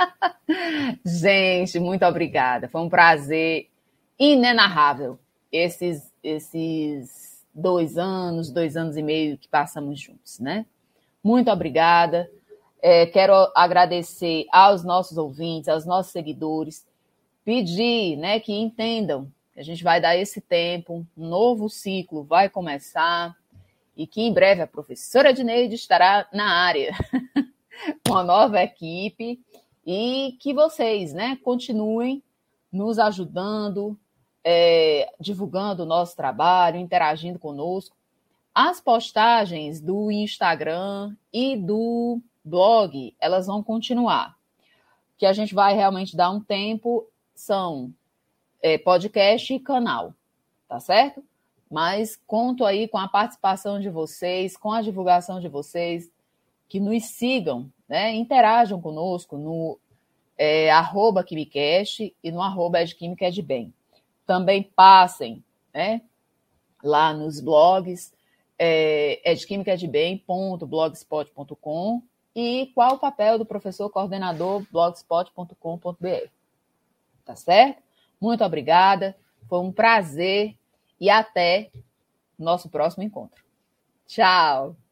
Gente, muito obrigada. Foi um prazer inenarrável esses, esses dois anos, dois anos e meio que passamos juntos, né? Muito obrigada. É, quero agradecer aos nossos ouvintes, aos nossos seguidores, pedir, né, que entendam que a gente vai dar esse tempo, um novo ciclo vai começar e que em breve a professora Edneide estará na área com a nova equipe e que vocês, né, continuem nos ajudando, é, divulgando o nosso trabalho, interagindo conosco. As postagens do Instagram e do blog, elas vão continuar. O que a gente vai realmente dar um tempo são é, podcast e canal, tá certo? Mas conto aí com a participação de vocês, com a divulgação de vocês, que nos sigam, né? Interajam conosco no é, arroba Quimicast e no arroba Edquímica é de Bem. Também passem, né, lá nos blogs é, edquímica de bem ponto blogspot ponto com e qual o papel do professor coordenador blogspot ponto com ponto br. Tá certo? Muito obrigada, foi um prazer e até nosso próximo encontro. Tchau!